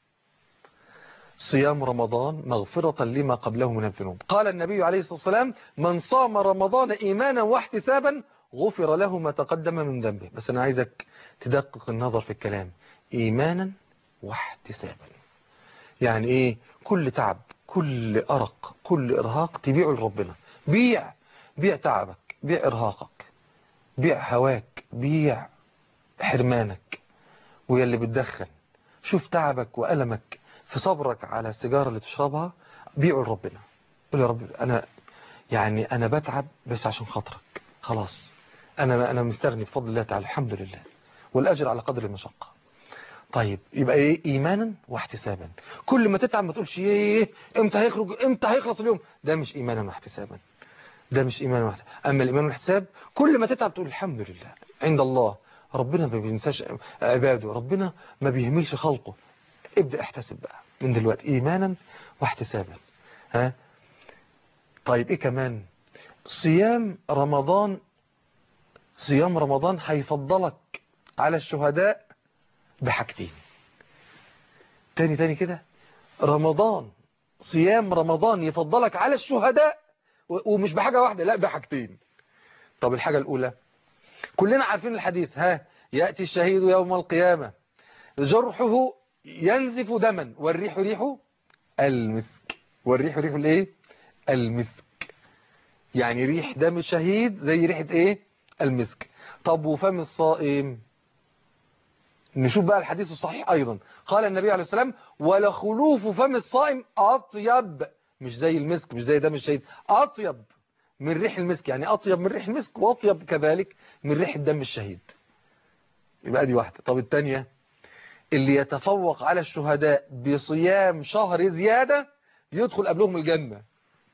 صيام رمضان مغفرة لما قبله من الذنوب. قال النبي عليه الصلاة والسلام من صام رمضان إيمانا واحتسابا غفر له ما تقدم من ذنبه. بس أنا عايزك تدقق النظر في الكلام. إيمانا واحتسابا يعني إيه؟ كل تعب، كل أرق، كل إرهاق تبيعه لربنا. بيع بيع تعبك، بيع إرهاقك، بيع هواك، بيع حرمانك. ويا اللي بتدخن، شوف تعبك وألمك في صبرك على السيجارة اللي تشربها، بيعه لربنا. قول يا رب أنا يعني أنا بتعب بس عشان خاطرك، خلاص أنا أنا مستغني بفضل الله تعالى، الحمد لله، والأجر على قدر المشقة. طيب يبقى إيه؟ إيمانا واحتسابا. كل ما تتعب ما تقولش إيه إمتى هيخرج، إمتى هيخلص اليوم. ده مش إيمانا واحتسابا، ده مش إيمانا واحتسابا. أما الإيمان والاحتساب كل ما تتعب تقول الحمد لله عند الله، ربنا ما بينساش عباده، ربنا ما بيهملش خلقه. ابدأ احتسب بقى من دلوقتي إيمانا واحتسابا. ها؟ طيب إيه كمان؟ صيام رمضان، صيام رمضان هيفضلك على الشهداء بحاجتين. تاني تاني كده، رمضان، صيام رمضان يفضلك على الشهداء، ومش بحاجة واحدة، لا بحاجتين. طب الحاجة الأولى كلنا عارفين الحديث، ها يأتي الشهيد يوم القيامة جرحه ينزف دما والريح ريح المسك. والريح ريح الايه؟ المسك. يعني ريح دم الشهيد زي ريحة ايه؟ المسك. طب وفم الصائم؟ نشوف بقى الحديث الصحيح ايضا. قال النبي عليه السلام ولخلوف فم الصائم اطيب، مش زي المسك، مش زي دم الشهيد، اطيب من ريح المسك. يعني اطيب من ريح المسك واطيب كذلك من ريح دم الشهيد. يبقى دي واحدة. طب الثانية، اللي يتفوق على الشهداء بصيام شهر زيادة يدخل قبلهم الجنة.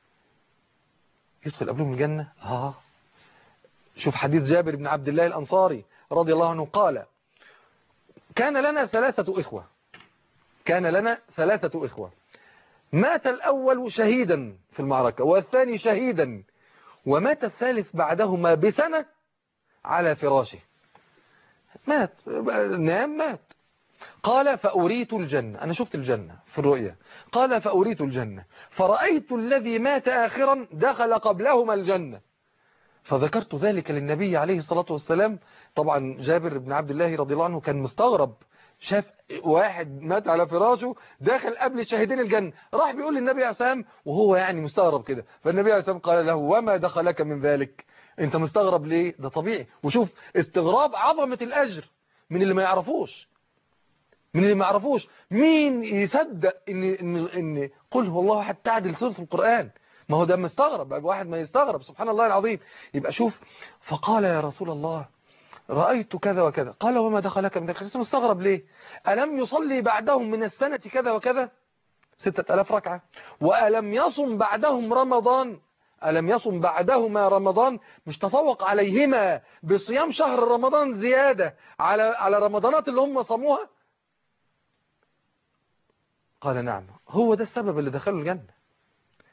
يدخل قبلهم الجنة؟ اه. شوف حديث جابر بن عبد الله الأنصاري رضي الله عنه قال كان لنا ثلاثة إخوة، كان لنا ثلاثة إخوة، مات الأول شهيدا في المعركة، والثاني شهيدا، ومات الثالث بعدهما بسنة على فراشه. مات، نام مات. قال فأريت الجنة، أنا شفت الجنة في الرؤيا. قال فأريت الجنة فرأيت الذي مات آخرا دخل قبلهما الجنة، فذكرت ذلك للنبي عليه الصلاة والسلام. طبعا جابر بن عبد الله رضي الله عنه كان مستغرب، شاف واحد مات على فراشه داخل قبل الشهيدين الجنة، راح بيقول للنبي عليه السلام وهو يعني مستغرب كده. فالنبي عليه السلام قال له وما دخلك من ذلك؟ انت مستغرب ليه؟ ده طبيعي. وشوف استغراب عظمة الأجر من اللي ما يعرفوش، من اللي ما يعرفوش. مين يصدق ان ان ان قل هو الله احد تعدل سورة القرآن؟ ما هو ده مستغرب، بقى واحد ما يستغرب، سبحان الله العظيم. يبقى شوف، فقال يا رسول الله رأيت كذا وكذا. قال وما دخلك من ذلك؟ انت مستغرب ليه؟ ألم يصلي بعدهم من السنة كذا وكذا ستة ألاف ركعة، وألم يصم بعدهم رمضان، ألم يصم بعدهما رمضان، مش تفوق عليهما بصيام شهر رمضان زيادة على على رمضانات اللي هم صاموها؟ قال نعم. هو ده السبب اللي دخلوا الجنة،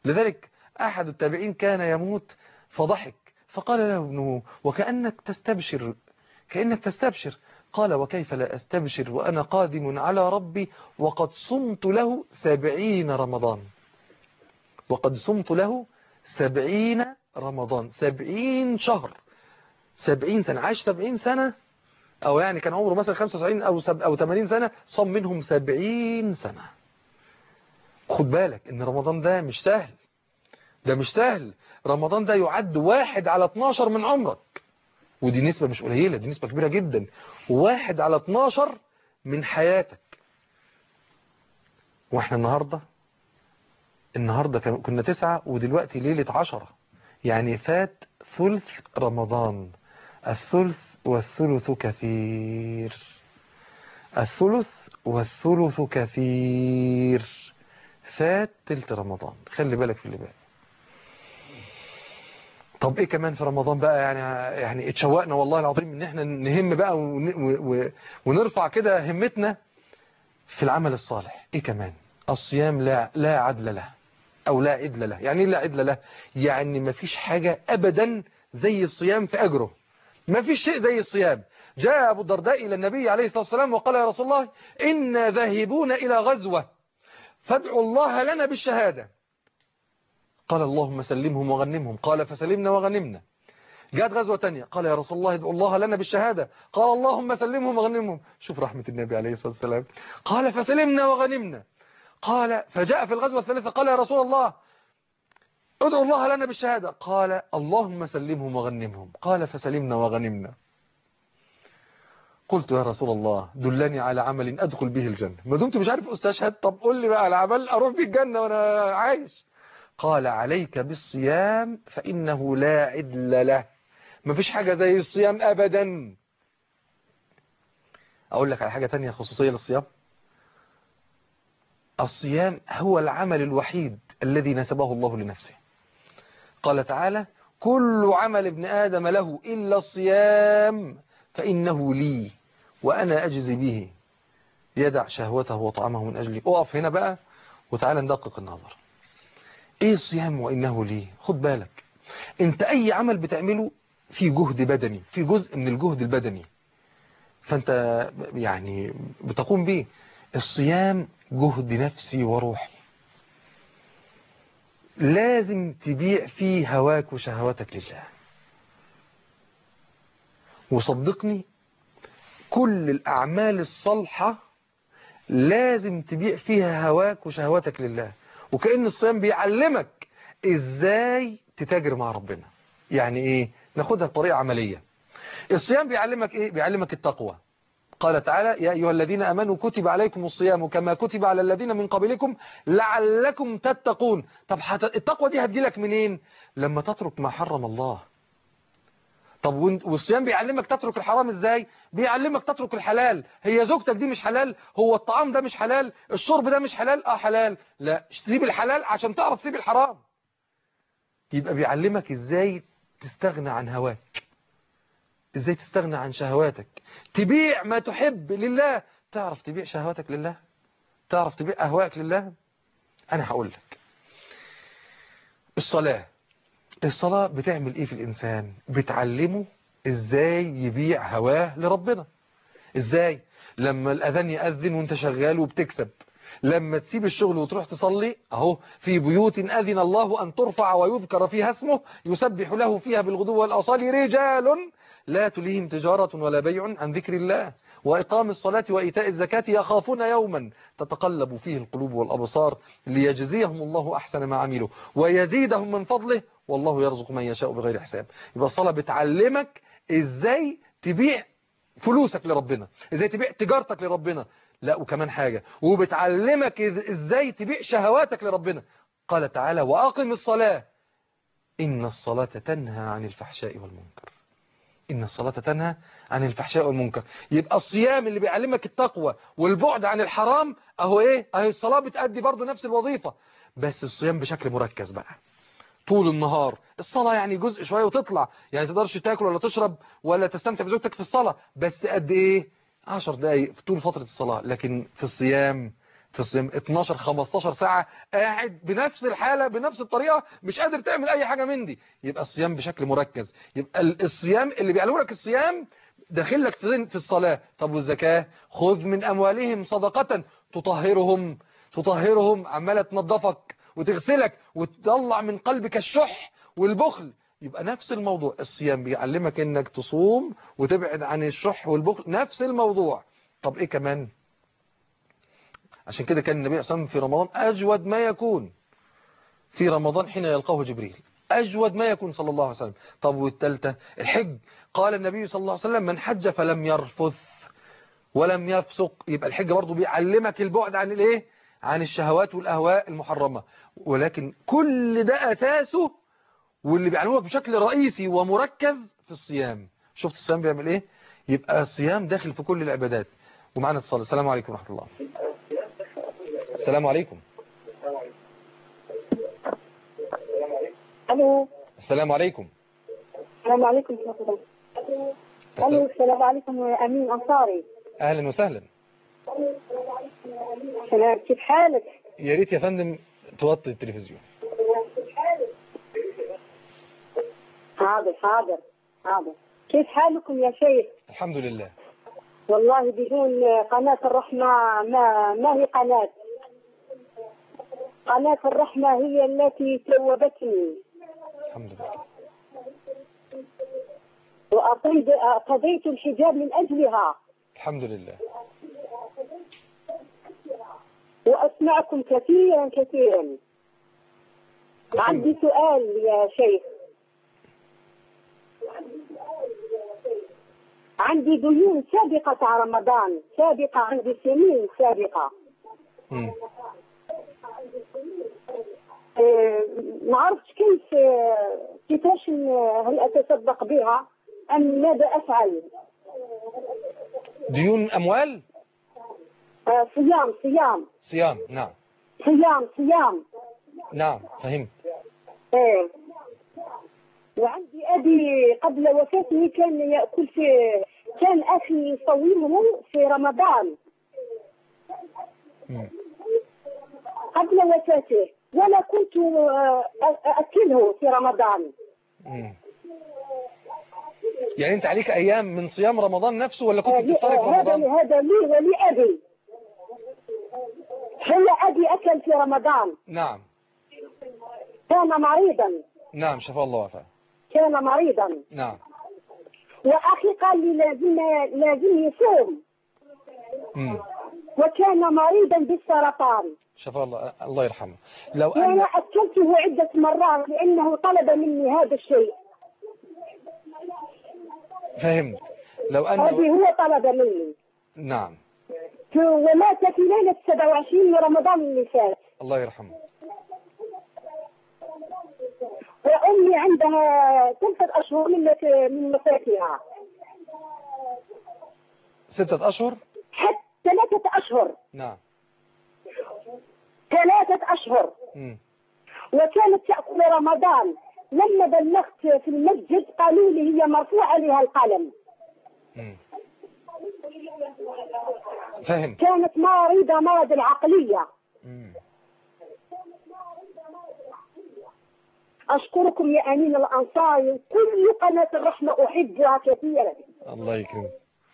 لذلك أحد التابعين كان يموت فضحك فقال له ابنه وكأنك تستبشر كأنك تستبشر قال وكيف لا أستبشر وأنا قادم على ربي وقد صمت له سبعين رمضان وقد صمت له سبعين رمضان سبعين شهر سبعين سنة عاش سبعين سنة أو يعني كان عمره مثلا خمسة وسبعين أو سب أو ثمانين سنة صم منهم سبعين سنة. خد بالك إن رمضان ده مش سهل ده مش سهل رمضان ده يعد واحد على اتناشر من عمرك ودي نسبة مش قليلة دي نسبة كبيرة جدا واحد على اتناشر من حياتك. واحنا النهاردة النهاردة كنا تسعة ودلوقتي ليلة عشرة يعني فات ثلث رمضان. الثلث والثلث كثير الثلث والثلث كثير فات تلت رمضان. خلي بالك في اللي بقى. طب ايه كمان في رمضان بقى يعني يعني اتشوقنا والله العظيم ان احنا نهم بقى ونرفع كده همتنا في العمل الصالح. ايه كمان؟ الصيام لا لا عدل له او لا عدل له. يعني ايه لا عدل له؟ يعني ما فيش حاجة ابدا زي الصيام في اجره. ما فيش شيء زي الصيام. جاء ابو الدرداء الى النبي عليه الصلاة والسلام وقال يا رسول الله إنا ذاهبون الى غزوة فادعوا الله لنا بالشهادة. قال اللهم سلمهم وغنمهم. قال فسلمنا وغنمنا. جاءت غزوة تانية قال يا رسول الله ادعوا الله لنا بالشهادة. قال اللهم سلمهم وغنمهم. شوف رحمة النبي عليه الصلاة والسلام. قال فسلمنا وغنمنا. قال فجاء في الغزوة الثالثة قال يا رسول الله ادعوا الله لنا بالشهادة. قال اللهم سلمهم وغنمهم. قال فسلمنا وغنمنا. قلت يا رسول الله دلني على عمل أدخل به الجنة. ما دمت مش عارف استشهد طب قل لي بقى على عمل أروح به الجنة وأنا عايش. قال عليك بالصيام فإنه لا عدل له. ما فيش حاجة زي الصيام أبدا. أقول لك على حاجة تانية خصوصية للصيام. الصيام هو العمل الوحيد الذي نسبه الله لنفسه. قال تعالى كل عمل ابن آدم له إلا الصيام فإنه لي وأنا أجزي به يدع شهوته وطعمه من أجلي. أقف هنا بقى وتعالى ندقق النظر. إيه الصيام وإنه لي؟ خد بالك أنت أي عمل بتعمله في جهد بدني في جزء من الجهد البدني فأنت يعني بتقوم به. الصيام جهد نفسي وروحي لازم تبيع فيه هواك وشهواتك لله. وصدقني كل الأعمال الصالحة لازم تبيع فيها هواك وشهواتك لله. وكأن الصيام بيعلمك إزاي تتاجر مع ربنا. يعني إيه؟ ناخدها بطريقة عملية. الصيام بيعلمك إيه؟ بيعلمك التقوى. قال تعالى يا أيها الذين أمنوا كتب عليكم الصيام كما كتب على الذين من قبلكم لعلكم تتقون. طب التقوى دي هتجيلك منين؟ لما تترك ما حرم الله. طب والصيام بيعلمك تترك الحرام ازاي؟ بيعلمك تترك الحلال. هي زوجتك دي مش حلال؟ هو الطعام ده مش حلال؟ الشرب ده مش حلال؟ اه حلال. لا سيب الحلال عشان تعرف تسيب الحرام. يبقى بيعلمك ازاي تستغنى عن هواك ازاي تستغنى عن شهواتك تبيع ما تحب لله. تعرف تبيع شهواتك لله؟ تعرف تبيع أهواك لله؟ أنا هقول لك. الصلاة الصلاة بتعمل إيه في الإنسان؟ بتعلمه إزاي يبيع هواه لربنا. إزاي؟ لما الأذان يأذن وانت شغال وبتكسب. لما تسيب الشغل وتروح تصلي اهو في بيوت أذن الله أن ترفع ويذكر فيها اسمه يسبح له فيها بالغدو والآصال رجال لا تليهم تجارة ولا بيع عن ذكر الله وإقام الصلاة وإيتاء الزكاة يخافون يوما تتقلب فيه القلوب والأبصار ليجزيهم الله أحسن ما عملوا ويزيدهم من فضله والله يرزق من يشاء بغير حساب. يبقى الصلاة بتعلمك إزاي تبيع فلوسك لربنا، إزاي تبيع تجارتك لربنا. لا وكمان حاجة، وبتعلمك إزاي تبيع شهواتك لربنا. قال تعالى وأقم الصلاة إن الصلاة تنهى عن الفحشاء والمنكر. إن الصلاة تنهى عن الفحشاء والمنكر. يبقى الصيام اللي بيعلمك التقوى والبعد عن الحرام أهو إيه؟ أهو الصلاة بتأدي برضو نفس الوظيفة، بس الصيام بشكل مركز بقى طول النهار. الصلاة يعني جزء شوية وتطلع، يعني تقدرش تاكل ولا تشرب ولا تستمتع بزوجتك في الصلاة، بس قد إيه؟ عشر دقايق في طول فترة الصلاة. لكن في الصيام في الصيام اتناشر خمستاشر ساعة قاعد بنفس الحالة بنفس الطريقة مش قادر تعمل اي حاجة من دي، يبقى الصيام بشكل مركز. يبقى الصيام اللي بيعلموا لك الصيام داخل لك في الصلاة. طب والزكاة؟ خذ من اموالهم صدقة تطهرهم تطهرهم عمالة تنظفك وتغسلك وتطلع من قلبك الشح والبخل. يبقى نفس الموضوع، الصيام بيعلمك انك تصوم وتبعد عن الشح والبخل، نفس الموضوع. طب ايه كمان؟ عشان كده كان النبي صلى الله عليه وسلم في رمضان أجود ما يكون في رمضان حين يلقاه جبريل، أجود ما يكون صلى الله عليه وسلم. طب والثالثة الحج، قال النبي صلى الله عليه وسلم من حج فلم يرفث ولم يفسق. يبقى الحج برضه بيعلمك البعد عن الايه؟ عن الشهوات والأهواء المحرمة. ولكن كل ده أساسه واللي بيعلمك بشكل رئيسي ومركز في الصيام. شفت الصيام بيعمل ايه؟ يبقى الصيام داخل في كل العبادات. ومعنا اتصال. السلام عليكم ورحمة الله. السلام عليكم. الو. السلام عليكم. السلام عليكم ورحمة الله. الو. السلام عليكم امين انصاري. اهلا وسهلا. سلام، كيف حالك؟ يا ريت يا فندم توطي التلفزيون. حاضر حاضر حاضر. كيف حالكم يا شيخ؟ الحمد لله. والله بدون قناة الرحمة ما ما هي قناة. قناة الرحمة هي التي توبتني. الحمد لله. وقضيت الحجاب من أجلها. الحمد لله. وأسمعكم كثيرا كثيرا. عندي سؤال يا شيخ. عندي ديون سابقة على رمضان، سابقة، عندي سنين سابقة. امم ما عرفتش كيف كيفاش هل أتصدق بها أم ماذا أفعل؟ ديون أموال؟ آه صيام صيام صيام. نعم. صيام صيام نعم فهمت. ايه. وعندي أبي قبل وفاته كان يأكل في، كان أخي يصومه في رمضان مم. قبل وفاته، وأنا كنت أكله في رمضان. مم. يعني أنت عليك أيام من صيام رمضان نفسه ولا كنت بتفطر في رمضان؟ هذا هذا لي ولأبي. هو أبي أكل في رمضان. نعم. كان مريضا. نعم شفى الله وعافاه. كان مريضا. نعم. وأخي قال لي لازم لازم يصوم. امم وكان مريضا بالسرطان. شفى الله، الله يرحمه. لو أنا أن أكلته عدة مرات لأنه طلب مني هذا الشيء. فهمت. لو أن هذه هو طلب مني. نعم. ومات في ليلة سبعة وعشرين من رمضان اللي فات. الله يرحمه. وأمي عندها ثلاثة أشهر من من وفاتها. ستة أشهر؟ حتى ثلاثة أشهر. نعم. ثلاثة أشهر. مم. وكانت تأكل رمضان. لما بلغت في المسجد قالوا لي هي مرفوعة لها القلم. مم. فهم. كانت مريضة مرض العقلية. مم. أشكركم يا أمين الأنصاري، وكل قناة الرحمة أحبها كثيرا. الله يكرمك.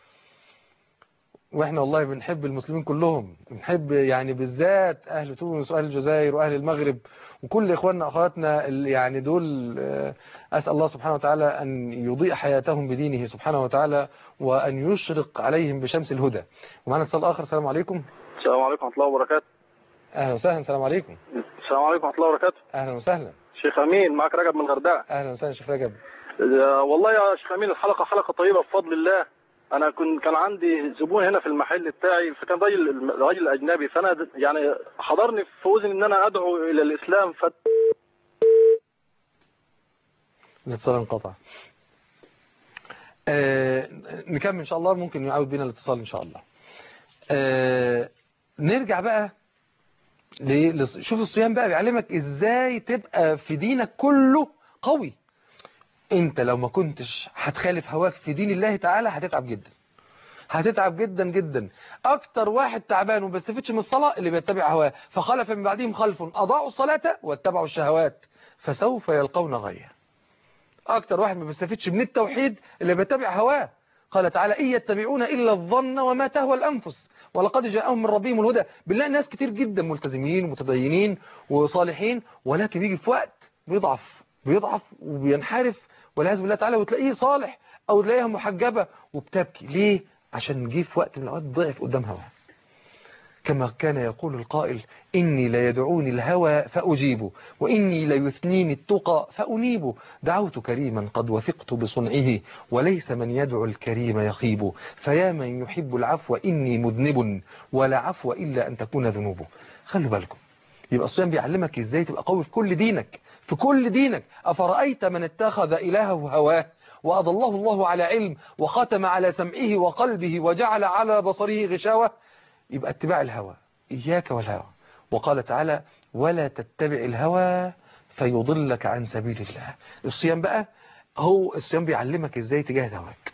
واحنا والله بنحب المسلمين كلهم، بنحب يعني بالذات اهل تونس واهل الجزائر واهل المغرب وكل اخواننا اخواتنا يعني دول. اسال الله سبحانه وتعالى ان يضيء حياتهم بدينه سبحانه وتعالى وان يشرق عليهم بشمس الهدى. ومعنا اتصال اخر. السلام عليكم. السلام عليكم ورحمه الله وبركاته. اهلا وسهلا. السلام عليكم. السلام عليكم ورحمه الله وبركاته. اهلا وسهلا. شيخ امين، معك رجب من الغردقه. اهلا وسهلا شيخ رجب. والله يا شيخ امين الحلقه حلقه طيبه بفضل الله. انا كنت كان عندي زبون هنا في المحل بتاعي، فكان راجل راجل اجنبي، فانا يعني حضرني في اذني ان انا ادعو الى الاسلام. ف الاتصال انقطع. آه نكمل ان شاء الله، ممكن يعود بينا الاتصال ان شاء الله. آه نرجع بقى ل... شوف الصيام بقى بيعلمك ازاي تبقى في دينك كله قوي. انت لو ما كنتش هتخالف هواك في دين الله تعالى هتتعب جدا، هتتعب جدا جدا. اكتر واحد تعبان وما بيستفدش من الصلاة اللي بيتبع هواه، فخلف من بعدهم خلف اضاعوا الصلاة واتبعوا الشهوات فسوف يلقون غيا. اكتر واحد ما بيستفدش من التوحيد اللي بيتبع هواه. قال تعالى إن يتبعون إلا الظن وما تهوى الأنفس ولقد جاءهم من ربهم الهدى. بالله ناس كتير جدا ملتزمين ومتدينين وصالحين، ولكن بيجي في وقت بيضعف بيضعف وبينحرف والعياذ بالله تعالى، وتلاقيه صالح أو تلاقيها محجبة وبتبكي. ليه؟ عشان جه في وقت من الأوقات ضعف قدام هواه. كما كان يقول القائل إني لا يدعوني الهوى فأجيبه وإني لا يثنيني التقى فأنيبه. دعوت كريما قد وثقت بصنعه وليس من يدعو الكريم يخيب. فيا من يحب العفو إني مذنب ولا عفو إلا أن تكون ذنوبه. خلوا بالكم، يبقى الصيام بيعلمك إزاي تبقى قوي في كل دينك في كل دينك. أفرأيت من اتخذ إلهه هواه وأضله الله على علم وختم على سمعه وقلبه وجعل على بصره غشاوة. يبقى اتباع الهوى، إياك والهوى. وقال تعالى ولا تتبع الهوى فيضلك عن سبيل الله. الصيام بقى هو الصيام بيعلمك ازاي تجاهد هواك،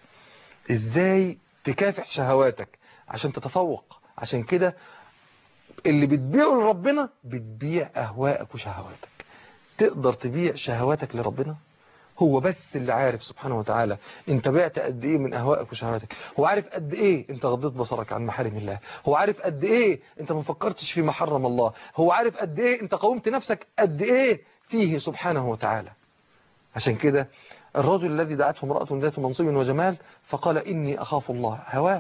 ازاي تكافح شهواتك عشان تتفوق. عشان كده اللي بتبيعه لربنا بتبيع أهواءك وشهواتك. تقدر تبيع شهواتك لربنا؟ هو بس اللي عارف سبحانه وتعالى انت بعت قد ايه من اهوائك وشهواتك. هو عارف قد ايه انت غضيت بصرك عن محارم الله. هو عارف قد ايه انت ما فكرتش في ما حرم الله. هو عارف قد ايه انت قومت نفسك قد ايه فيه سبحانه وتعالى. عشان كده الرجل الذي دعته امرأة ذات منصب وجمال فقال إني أخاف الله، هواه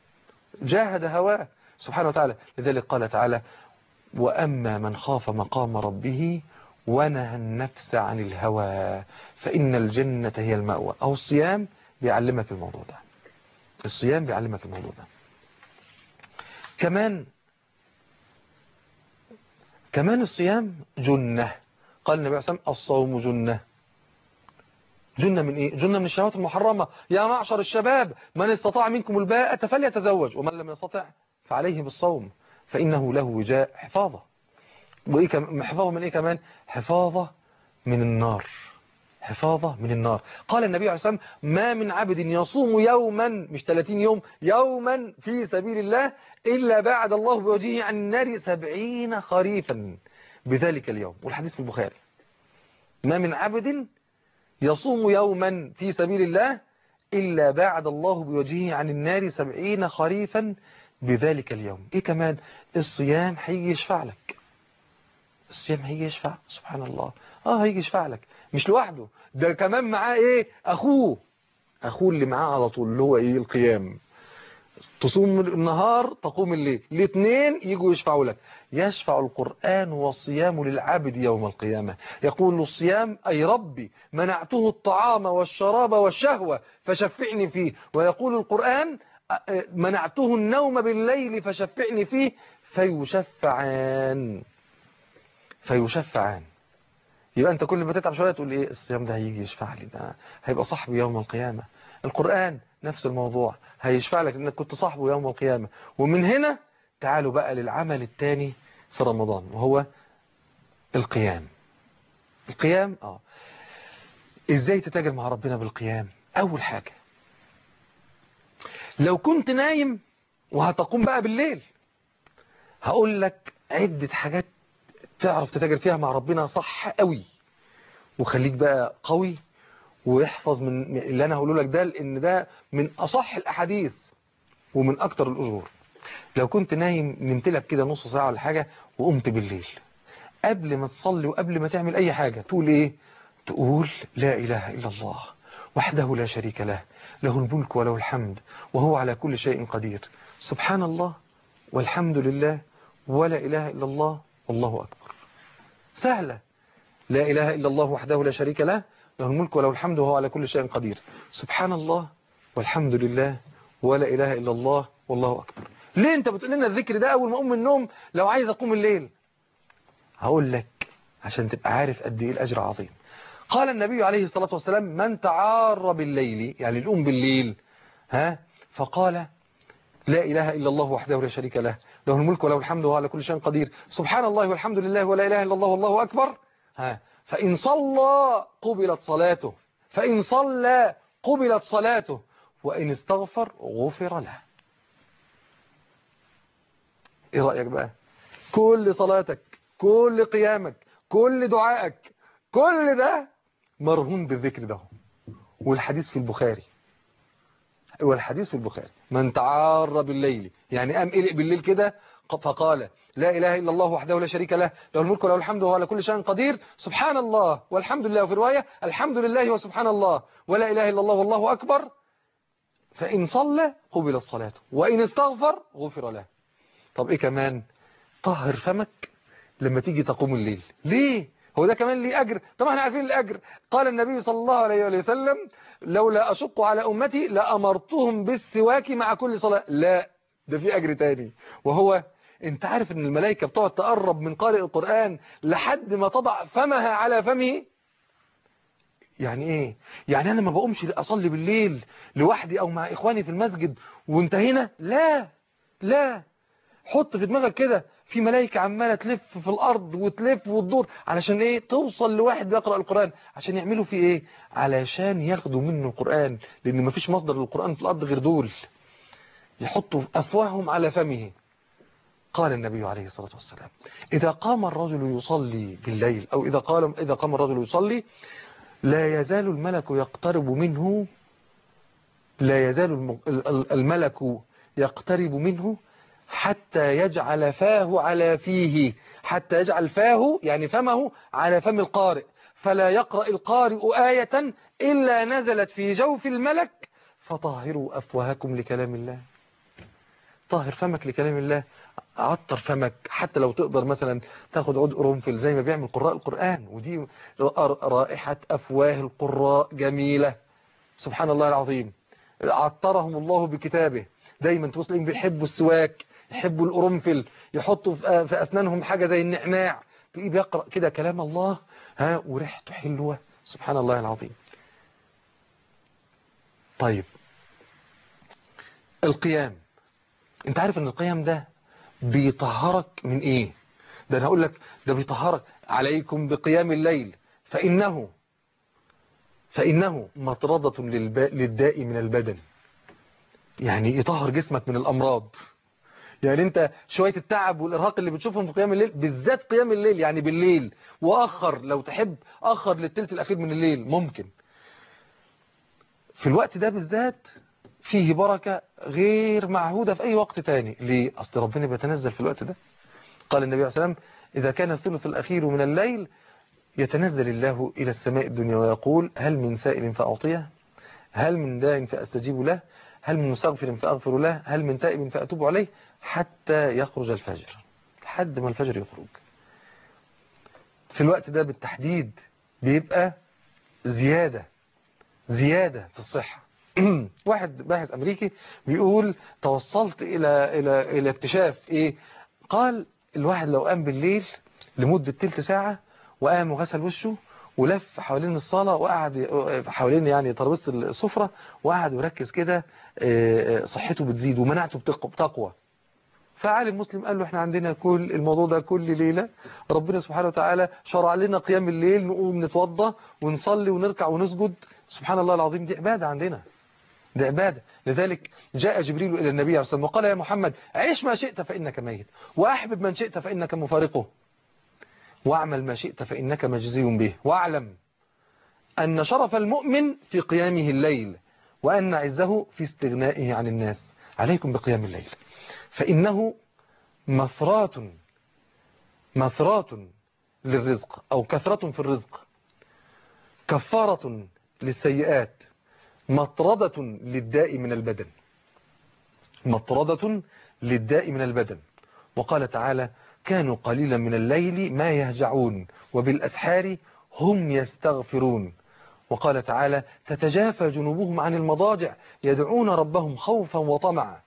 جاهد هواه سبحانه وتعالى. لذلك قال تعالى وأما من خاف مقام ربه ونهى النفس عن الهوى فإن الجنة هي المأوى. أو الصيام بيعلمك الموضوع ده. الصيام بيعلمك الموضوع ده. كمان كمان الصيام جنة. قال النبي عليه الصلاة والسلام الصوم جنة. جنة من إيه؟ جنة من الشهوات المحرمة. يا معشر الشباب من استطاع منكم الباءة فليتزوج ومن لم يستطع فعليه بالصوم فإنه له وجاء. حفاظة. وإيه كم... حفاظة من إيه كمان؟ حفاظة من النار. حفاظة من النار. قال النبي عليه الصلاة والسلام ما من عبد يصوم يوما مش ثلاثين يوم يوما في سبيل الله إلا باعد الله بوجهه عن النار سبعين خريفا بذلك اليوم. والحديث في البخاري. ما من عبد يصوم يوما في سبيل الله إلا باعد الله بوجهه عن النار سبعين خريفا بذلك اليوم. إيه كمان؟ الصيام هيجي يشفع لك. الصيام هيجي يشفع سبحان الله. اه هيجي يشفع لك مش لوحده، ده كمان معاه ايه؟ اخوه اخوه اللي معاه على طول اللي هو ايه؟ القيام. تصوم النهار تقوم الليل، الاثنين يجوا يشفعوا لك. يشفع القرآن والصيام للعبد يوم القيامة. يقول الصيام أي ربي منعته الطعام والشراب والشهوة فشفعني فيه. ويقول القرآن منعته النوم بالليل فشفعني فيه. فيشفعان فيشفعان. يبقى انت كل ما تتعب شويه تقول ايه؟ الصيام ده هيجي يشفع لي، ده هيبقى صاحبي يوم القيامه. القرآن نفس الموضوع هيشفع لك انك كنت صاحبه يوم القيامه. ومن هنا تعالوا بقى للعمل الثاني في رمضان وهو القيام. القيام اه ازاي تتاجر مع ربنا بالقيام؟ اول حاجه لو كنت نايم وهتقوم بقى بالليل هقول لك عده حاجات تعرف تتاجر فيها مع ربنا صح قوي. وخليك بقى قوي ويحفظ من اللي انا هقوله لك ده، لان ده من اصح الاحاديث ومن اكتر الاجور. لو كنت نايم نمت لك كده نص ساعه ولا حاجه وقمت بالليل قبل ما تصلي وقبل ما تعمل اي حاجه تقول ايه؟ تقول لا اله الا الله وحده لا شريك له له الملك وله الحمد وهو على كل شيء قدير سبحان الله والحمد لله ولا اله الا الله والله اكبر. سهله. لا اله الا الله وحده لا شريك له له الملك وله الحمد وهو على كل شيء قدير سبحان الله والحمد لله ولا إله إلا الله والله أكبر. ليه أنت بتقول لنا الذكر ده أول ما أقوم من النوم لو عايز أقوم الليل؟ هقول لك عشان تبقى عارف قد إيه الأجر عظيم. قال النبي عليه الصلاة والسلام من تعار بالليل يعني الأم بالليل ها فقال لا إله إلا الله وحده لا شريك له له الملك وله الحمد وهو على كل شيء قدير سبحان الله والحمد لله ولا إله إلا الله والله أكبر ها فإن صلى قبلت صلاته فإن صلى قبلت صلاته وإن استغفر غفر له. ايه رأيك بقى؟ كل صلاتك، كل قيامك، كل دعائك، كل ده مرهون بالذكر ده. والحديث في البخاري، والحديث في البخاري من تعار بالليل، يعني قام قلق بالليل كده فقال لا إله إلا الله وحده لا شريك له له الملك وله الحمد وهو على كل شيء قدير سبحان الله والحمد لله، وفي رواية الحمد لله وسبحان الله ولا إله إلا الله والله أكبر، فإن صلى قبل الصلاة وإن استغفر غفر له. طب إيه كمان؟ طهر فمك لما تيجي تقوم الليل. ليه؟ هو ده كمان ليه أجر؟ طبعا احنا عارفين الأجر. قال النبي صلى الله عليه وسلم لولا أشق على أمتي لأمرتهم بالسواك مع كل صلاة. لا، ده في أجر تاني، وهو انت عارف ان الملائكة بتقعد تقرب من قارئ القرآن لحد ما تضع فمها على فمه. يعني ايه؟ يعني انا ما بقومش اصلي بالليل لوحدي او مع اخواني في المسجد وانتهينا. لا لا، حط في دماغك كده في ملائكة عمالة تلف في الارض وتلف وتدور علشان ايه؟ توصل لواحد بيقرأ القرآن. عشان يعملوا فيه ايه؟ علشان ياخدوا منه القرآن، لان مفيش مصدر للقرآن في الارض غير دول. يحطوا افواههم على فمه. قال النبي عليه الصلاة والسلام إذا قام الرجل يصلي بالليل، أو إذا قال إذا قام الرجل يصلي لا يزال الملك يقترب منه لا يزال الملك يقترب منه حتى يجعل فاه على فيه، حتى يجعل فاه يعني فمه على فم القارئ، فلا يقرأ القارئ آية إلا نزلت في جوف الملك فطهروا أفواهكم لكلام الله. طهر فمك لكلام الله، عطر فمك، حتى لو تقدر مثلا تاخد عود قرنفل زي ما بيعمل قراء القرآن، ودي رائحة أفواه القراء جميلة سبحان الله العظيم. عطرهم الله بكتابه. دايما توصلين بيحبوا السواك، يحبوا القرنفل، يحطوا في أسنانهم حاجة زي النعناع، تلاقيه بيقرأ كده كلام الله ها وريحته حلوة سبحان الله العظيم. طيب القيام، انت عارف ان القيام ده بيطهرك من ايه؟ ده انا هقول لك ده بيطهرك. عليكم بقيام الليل فإنه فإنه مطردة للداء من البدن، يعني يطهر جسمك من الأمراض. يعني انت شوية التعب والإرهاق اللي بتشوفهم في قيام الليل، بالذات قيام الليل يعني بالليل، وأخر لو تحب أخر للثلث الأخير من الليل ممكن. في الوقت ده بالذات فيه بركة غير معهودة في أي وقت تاني. ليه؟ أصل ربنا بيتنزل في الوقت ده. قال النبي عليه الصلاة والسلام إذا كان الثلث الأخير من الليل يتنزل الله إلى السماء الدنيا ويقول هل من سائل فأعطيه، هل من داع فأستجيب له، هل من مستغفر فأغفر له، هل من تائب فأتوب عليه، حتى يخرج الفجر، لحد ما الفجر يخرج. في الوقت ده بالتحديد بيبقى زيادة زيادة في الصحة. واحد باحث أمريكي بيقول توصلت إلى إلى إلى اكتشاف إيه؟ قال الواحد لو قام بالليل لمدة تلت ساعة وقام وغسل وشه ولف حوالين الصالة وقعد حوالين يعني ترابيزة السفرة وقعد يركز كده، صحته بتزيد ومناعته بتقوى. فعالم مسلم قال له احنا عندنا كل الموضوع ده كل ليلة ربنا سبحانه وتعالى شرع لنا قيام الليل، نقوم نتوضى ونصلي ونركع ونسجد. سبحان الله العظيم، دي عبادة عندنا، دي عبادة. لذلك جاء جبريل إلى النبي عليه الصلاة والسلام وقال يا محمد عيش ما شئت فإنك ميت، وأحبب من شئت فإنك مفارقه، واعمل ما شئت فإنك مجزي به، واعلم أن شرف المؤمن في قيامه الليل وأن عزه في استغنائه عن الناس. عليكم بقيام الليل فإنه مثرات مثرات للرزق أو كثرة في الرزق، كفارة للسيئات، مطردة للداء من البدن، مطردة للداء من البدن. وقال تعالى كانوا قليلا من الليل ما يهجعون وبالأسحار هم يستغفرون. وقال تعالى تتجافى جنوبهم عن المضاجع يدعون ربهم خوفا وطمعا.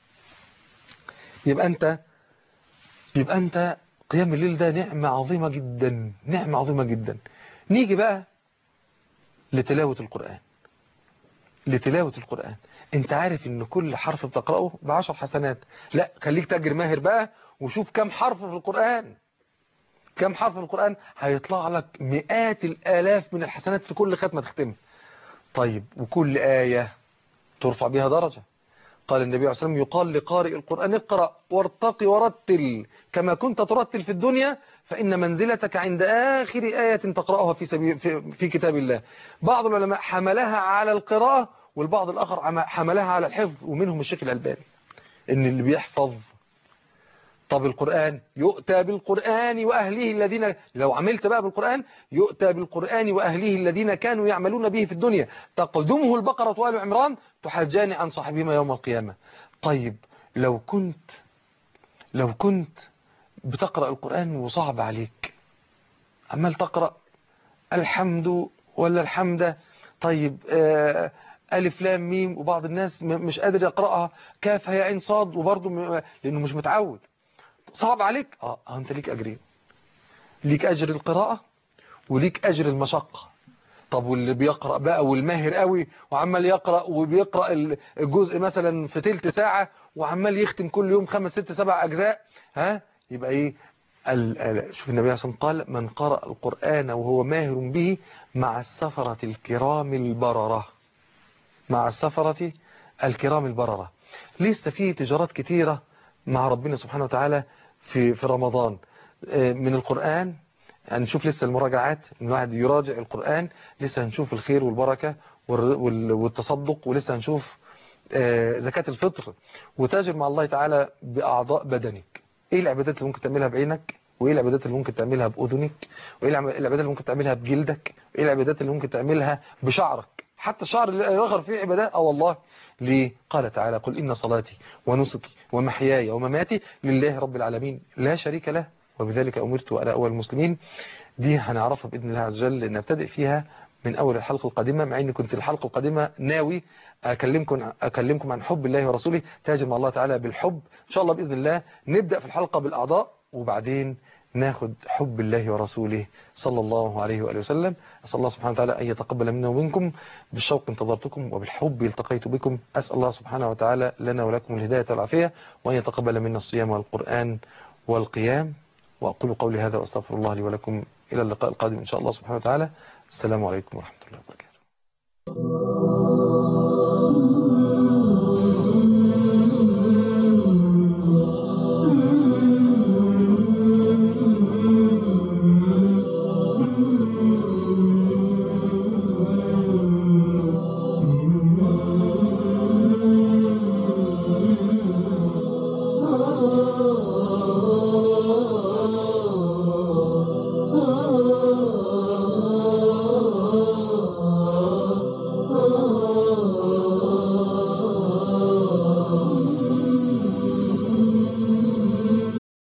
يبقى أنت يبقى أنت قيام الليل ده نعمة عظيمة جدا، نعمة عظيمة جدا. نيجي بقى لتلاوة القرآن. لتلاوة القرآن، انت عارف ان كل حرف بتقرأه بعشر حسنات. لا خليك تاجر ماهر بقى وشوف كم حرف في القرآن، كم حرف في القرآن هيطلع لك مئات الآلاف من الحسنات في كل ختمة تختمها. طيب وكل آية ترفع بها درجة. قال النبي عليه الصلاة والسلام يقال لقارئ القرآن اقرأ وارتقي ورتل كما كنت ترتل في الدنيا فإن منزلتك عند آخر آية تقرأها في, سبيل في, في كتاب الله. بعض العلماء حملها على القراءة والبعض الآخر حملها على الحفظ، ومنهم الشيخ الألباني إن اللي بيحفظ. طب القرآن يؤتى بالقرآن وأهله الذين، لو عملت بقى بالقرآن يؤتى بالقرآن وأهله الذين كانوا يعملون به في الدنيا تقدمه البقرة وآل عمران تحجان عن صاحبهما يوم القيامة. طيب لو كنت لو كنت بتقرأ القرآن وصعب عليك، عمال تقرأ الحمد ولا الحمد، طيب آه ألف لام ميم، وبعض الناس مش قادر يقرأها كاف هي عين صاد، وبرضه لأنه مش متعود، صعب عليك. اه انت ليك اجرين، ليك اجر القراءة وليك اجر المشقة. طب واللي بيقرأ بقى والماهر قوي وعمال يقرأ وبيقرأ الجزء مثلا في تلت ساعة وعمال يختم كل يوم خمس ست سبع اجزاء، ها يبقى ايه؟ شوف النبي عليه الصلاة والسلام قال من قرأ القرآن وهو ماهر به مع السفرة الكرام البررة، مع السفرة الكرام البررة. لسه في تجارات كتيرة مع ربنا سبحانه وتعالى في في رمضان من القرآن. هنشوف لسه المراجعات، ان الواحد يراجع القرآن، لسه هنشوف الخير والبركة والتصدق، ولسه هنشوف زكاة الفطر، وتاجر مع الله تعالى بأعضاء بدنك. ايه العبادات اللي ممكن تعملها بعينك، وايه العبادات اللي ممكن تعملها بأذنك، وايه العبادات اللي ممكن تعملها بجلدك، وايه العبادات اللي ممكن تعملها بشعرك. حتى الشعر اللي يغر فيه عبادات. اه والله ليه؟ قال تعالى قل إن صلاتي ونسكي ومحياي ومماتي لله رب العالمين لا شريك له وبذلك أمرت وأنا أول المسلمين. دي هنعرفها بإذن الله عز وجل، نبتدئ فيها من أول الحلقة القادمة، مع أني كنت الحلقة القادمة ناوي أكلمكم أكلمكم عن حب الله ورسوله، تاجر مع الله تعالى بالحب. إن شاء الله بإذن الله نبدأ في الحلقة بالأعضاء، وبعدين ناخد حب الله ورسوله صلى الله عليه وآله وسلم. أسأل الله سبحانه وتعالى أن يتقبل منا ومنكم. بالشوق انتظرتكم وبالحب التقيت بكم. أسأل الله سبحانه وتعالى لنا ولكم الهداية والعافية، وأن يتقبل منا الصيام والقرآن والقيام. وأقول قولي هذا وأستغفر الله لي ولكم. إلى اللقاء القادم إن شاء الله سبحانه وتعالى. السلام عليكم ورحمة الله وبركاته.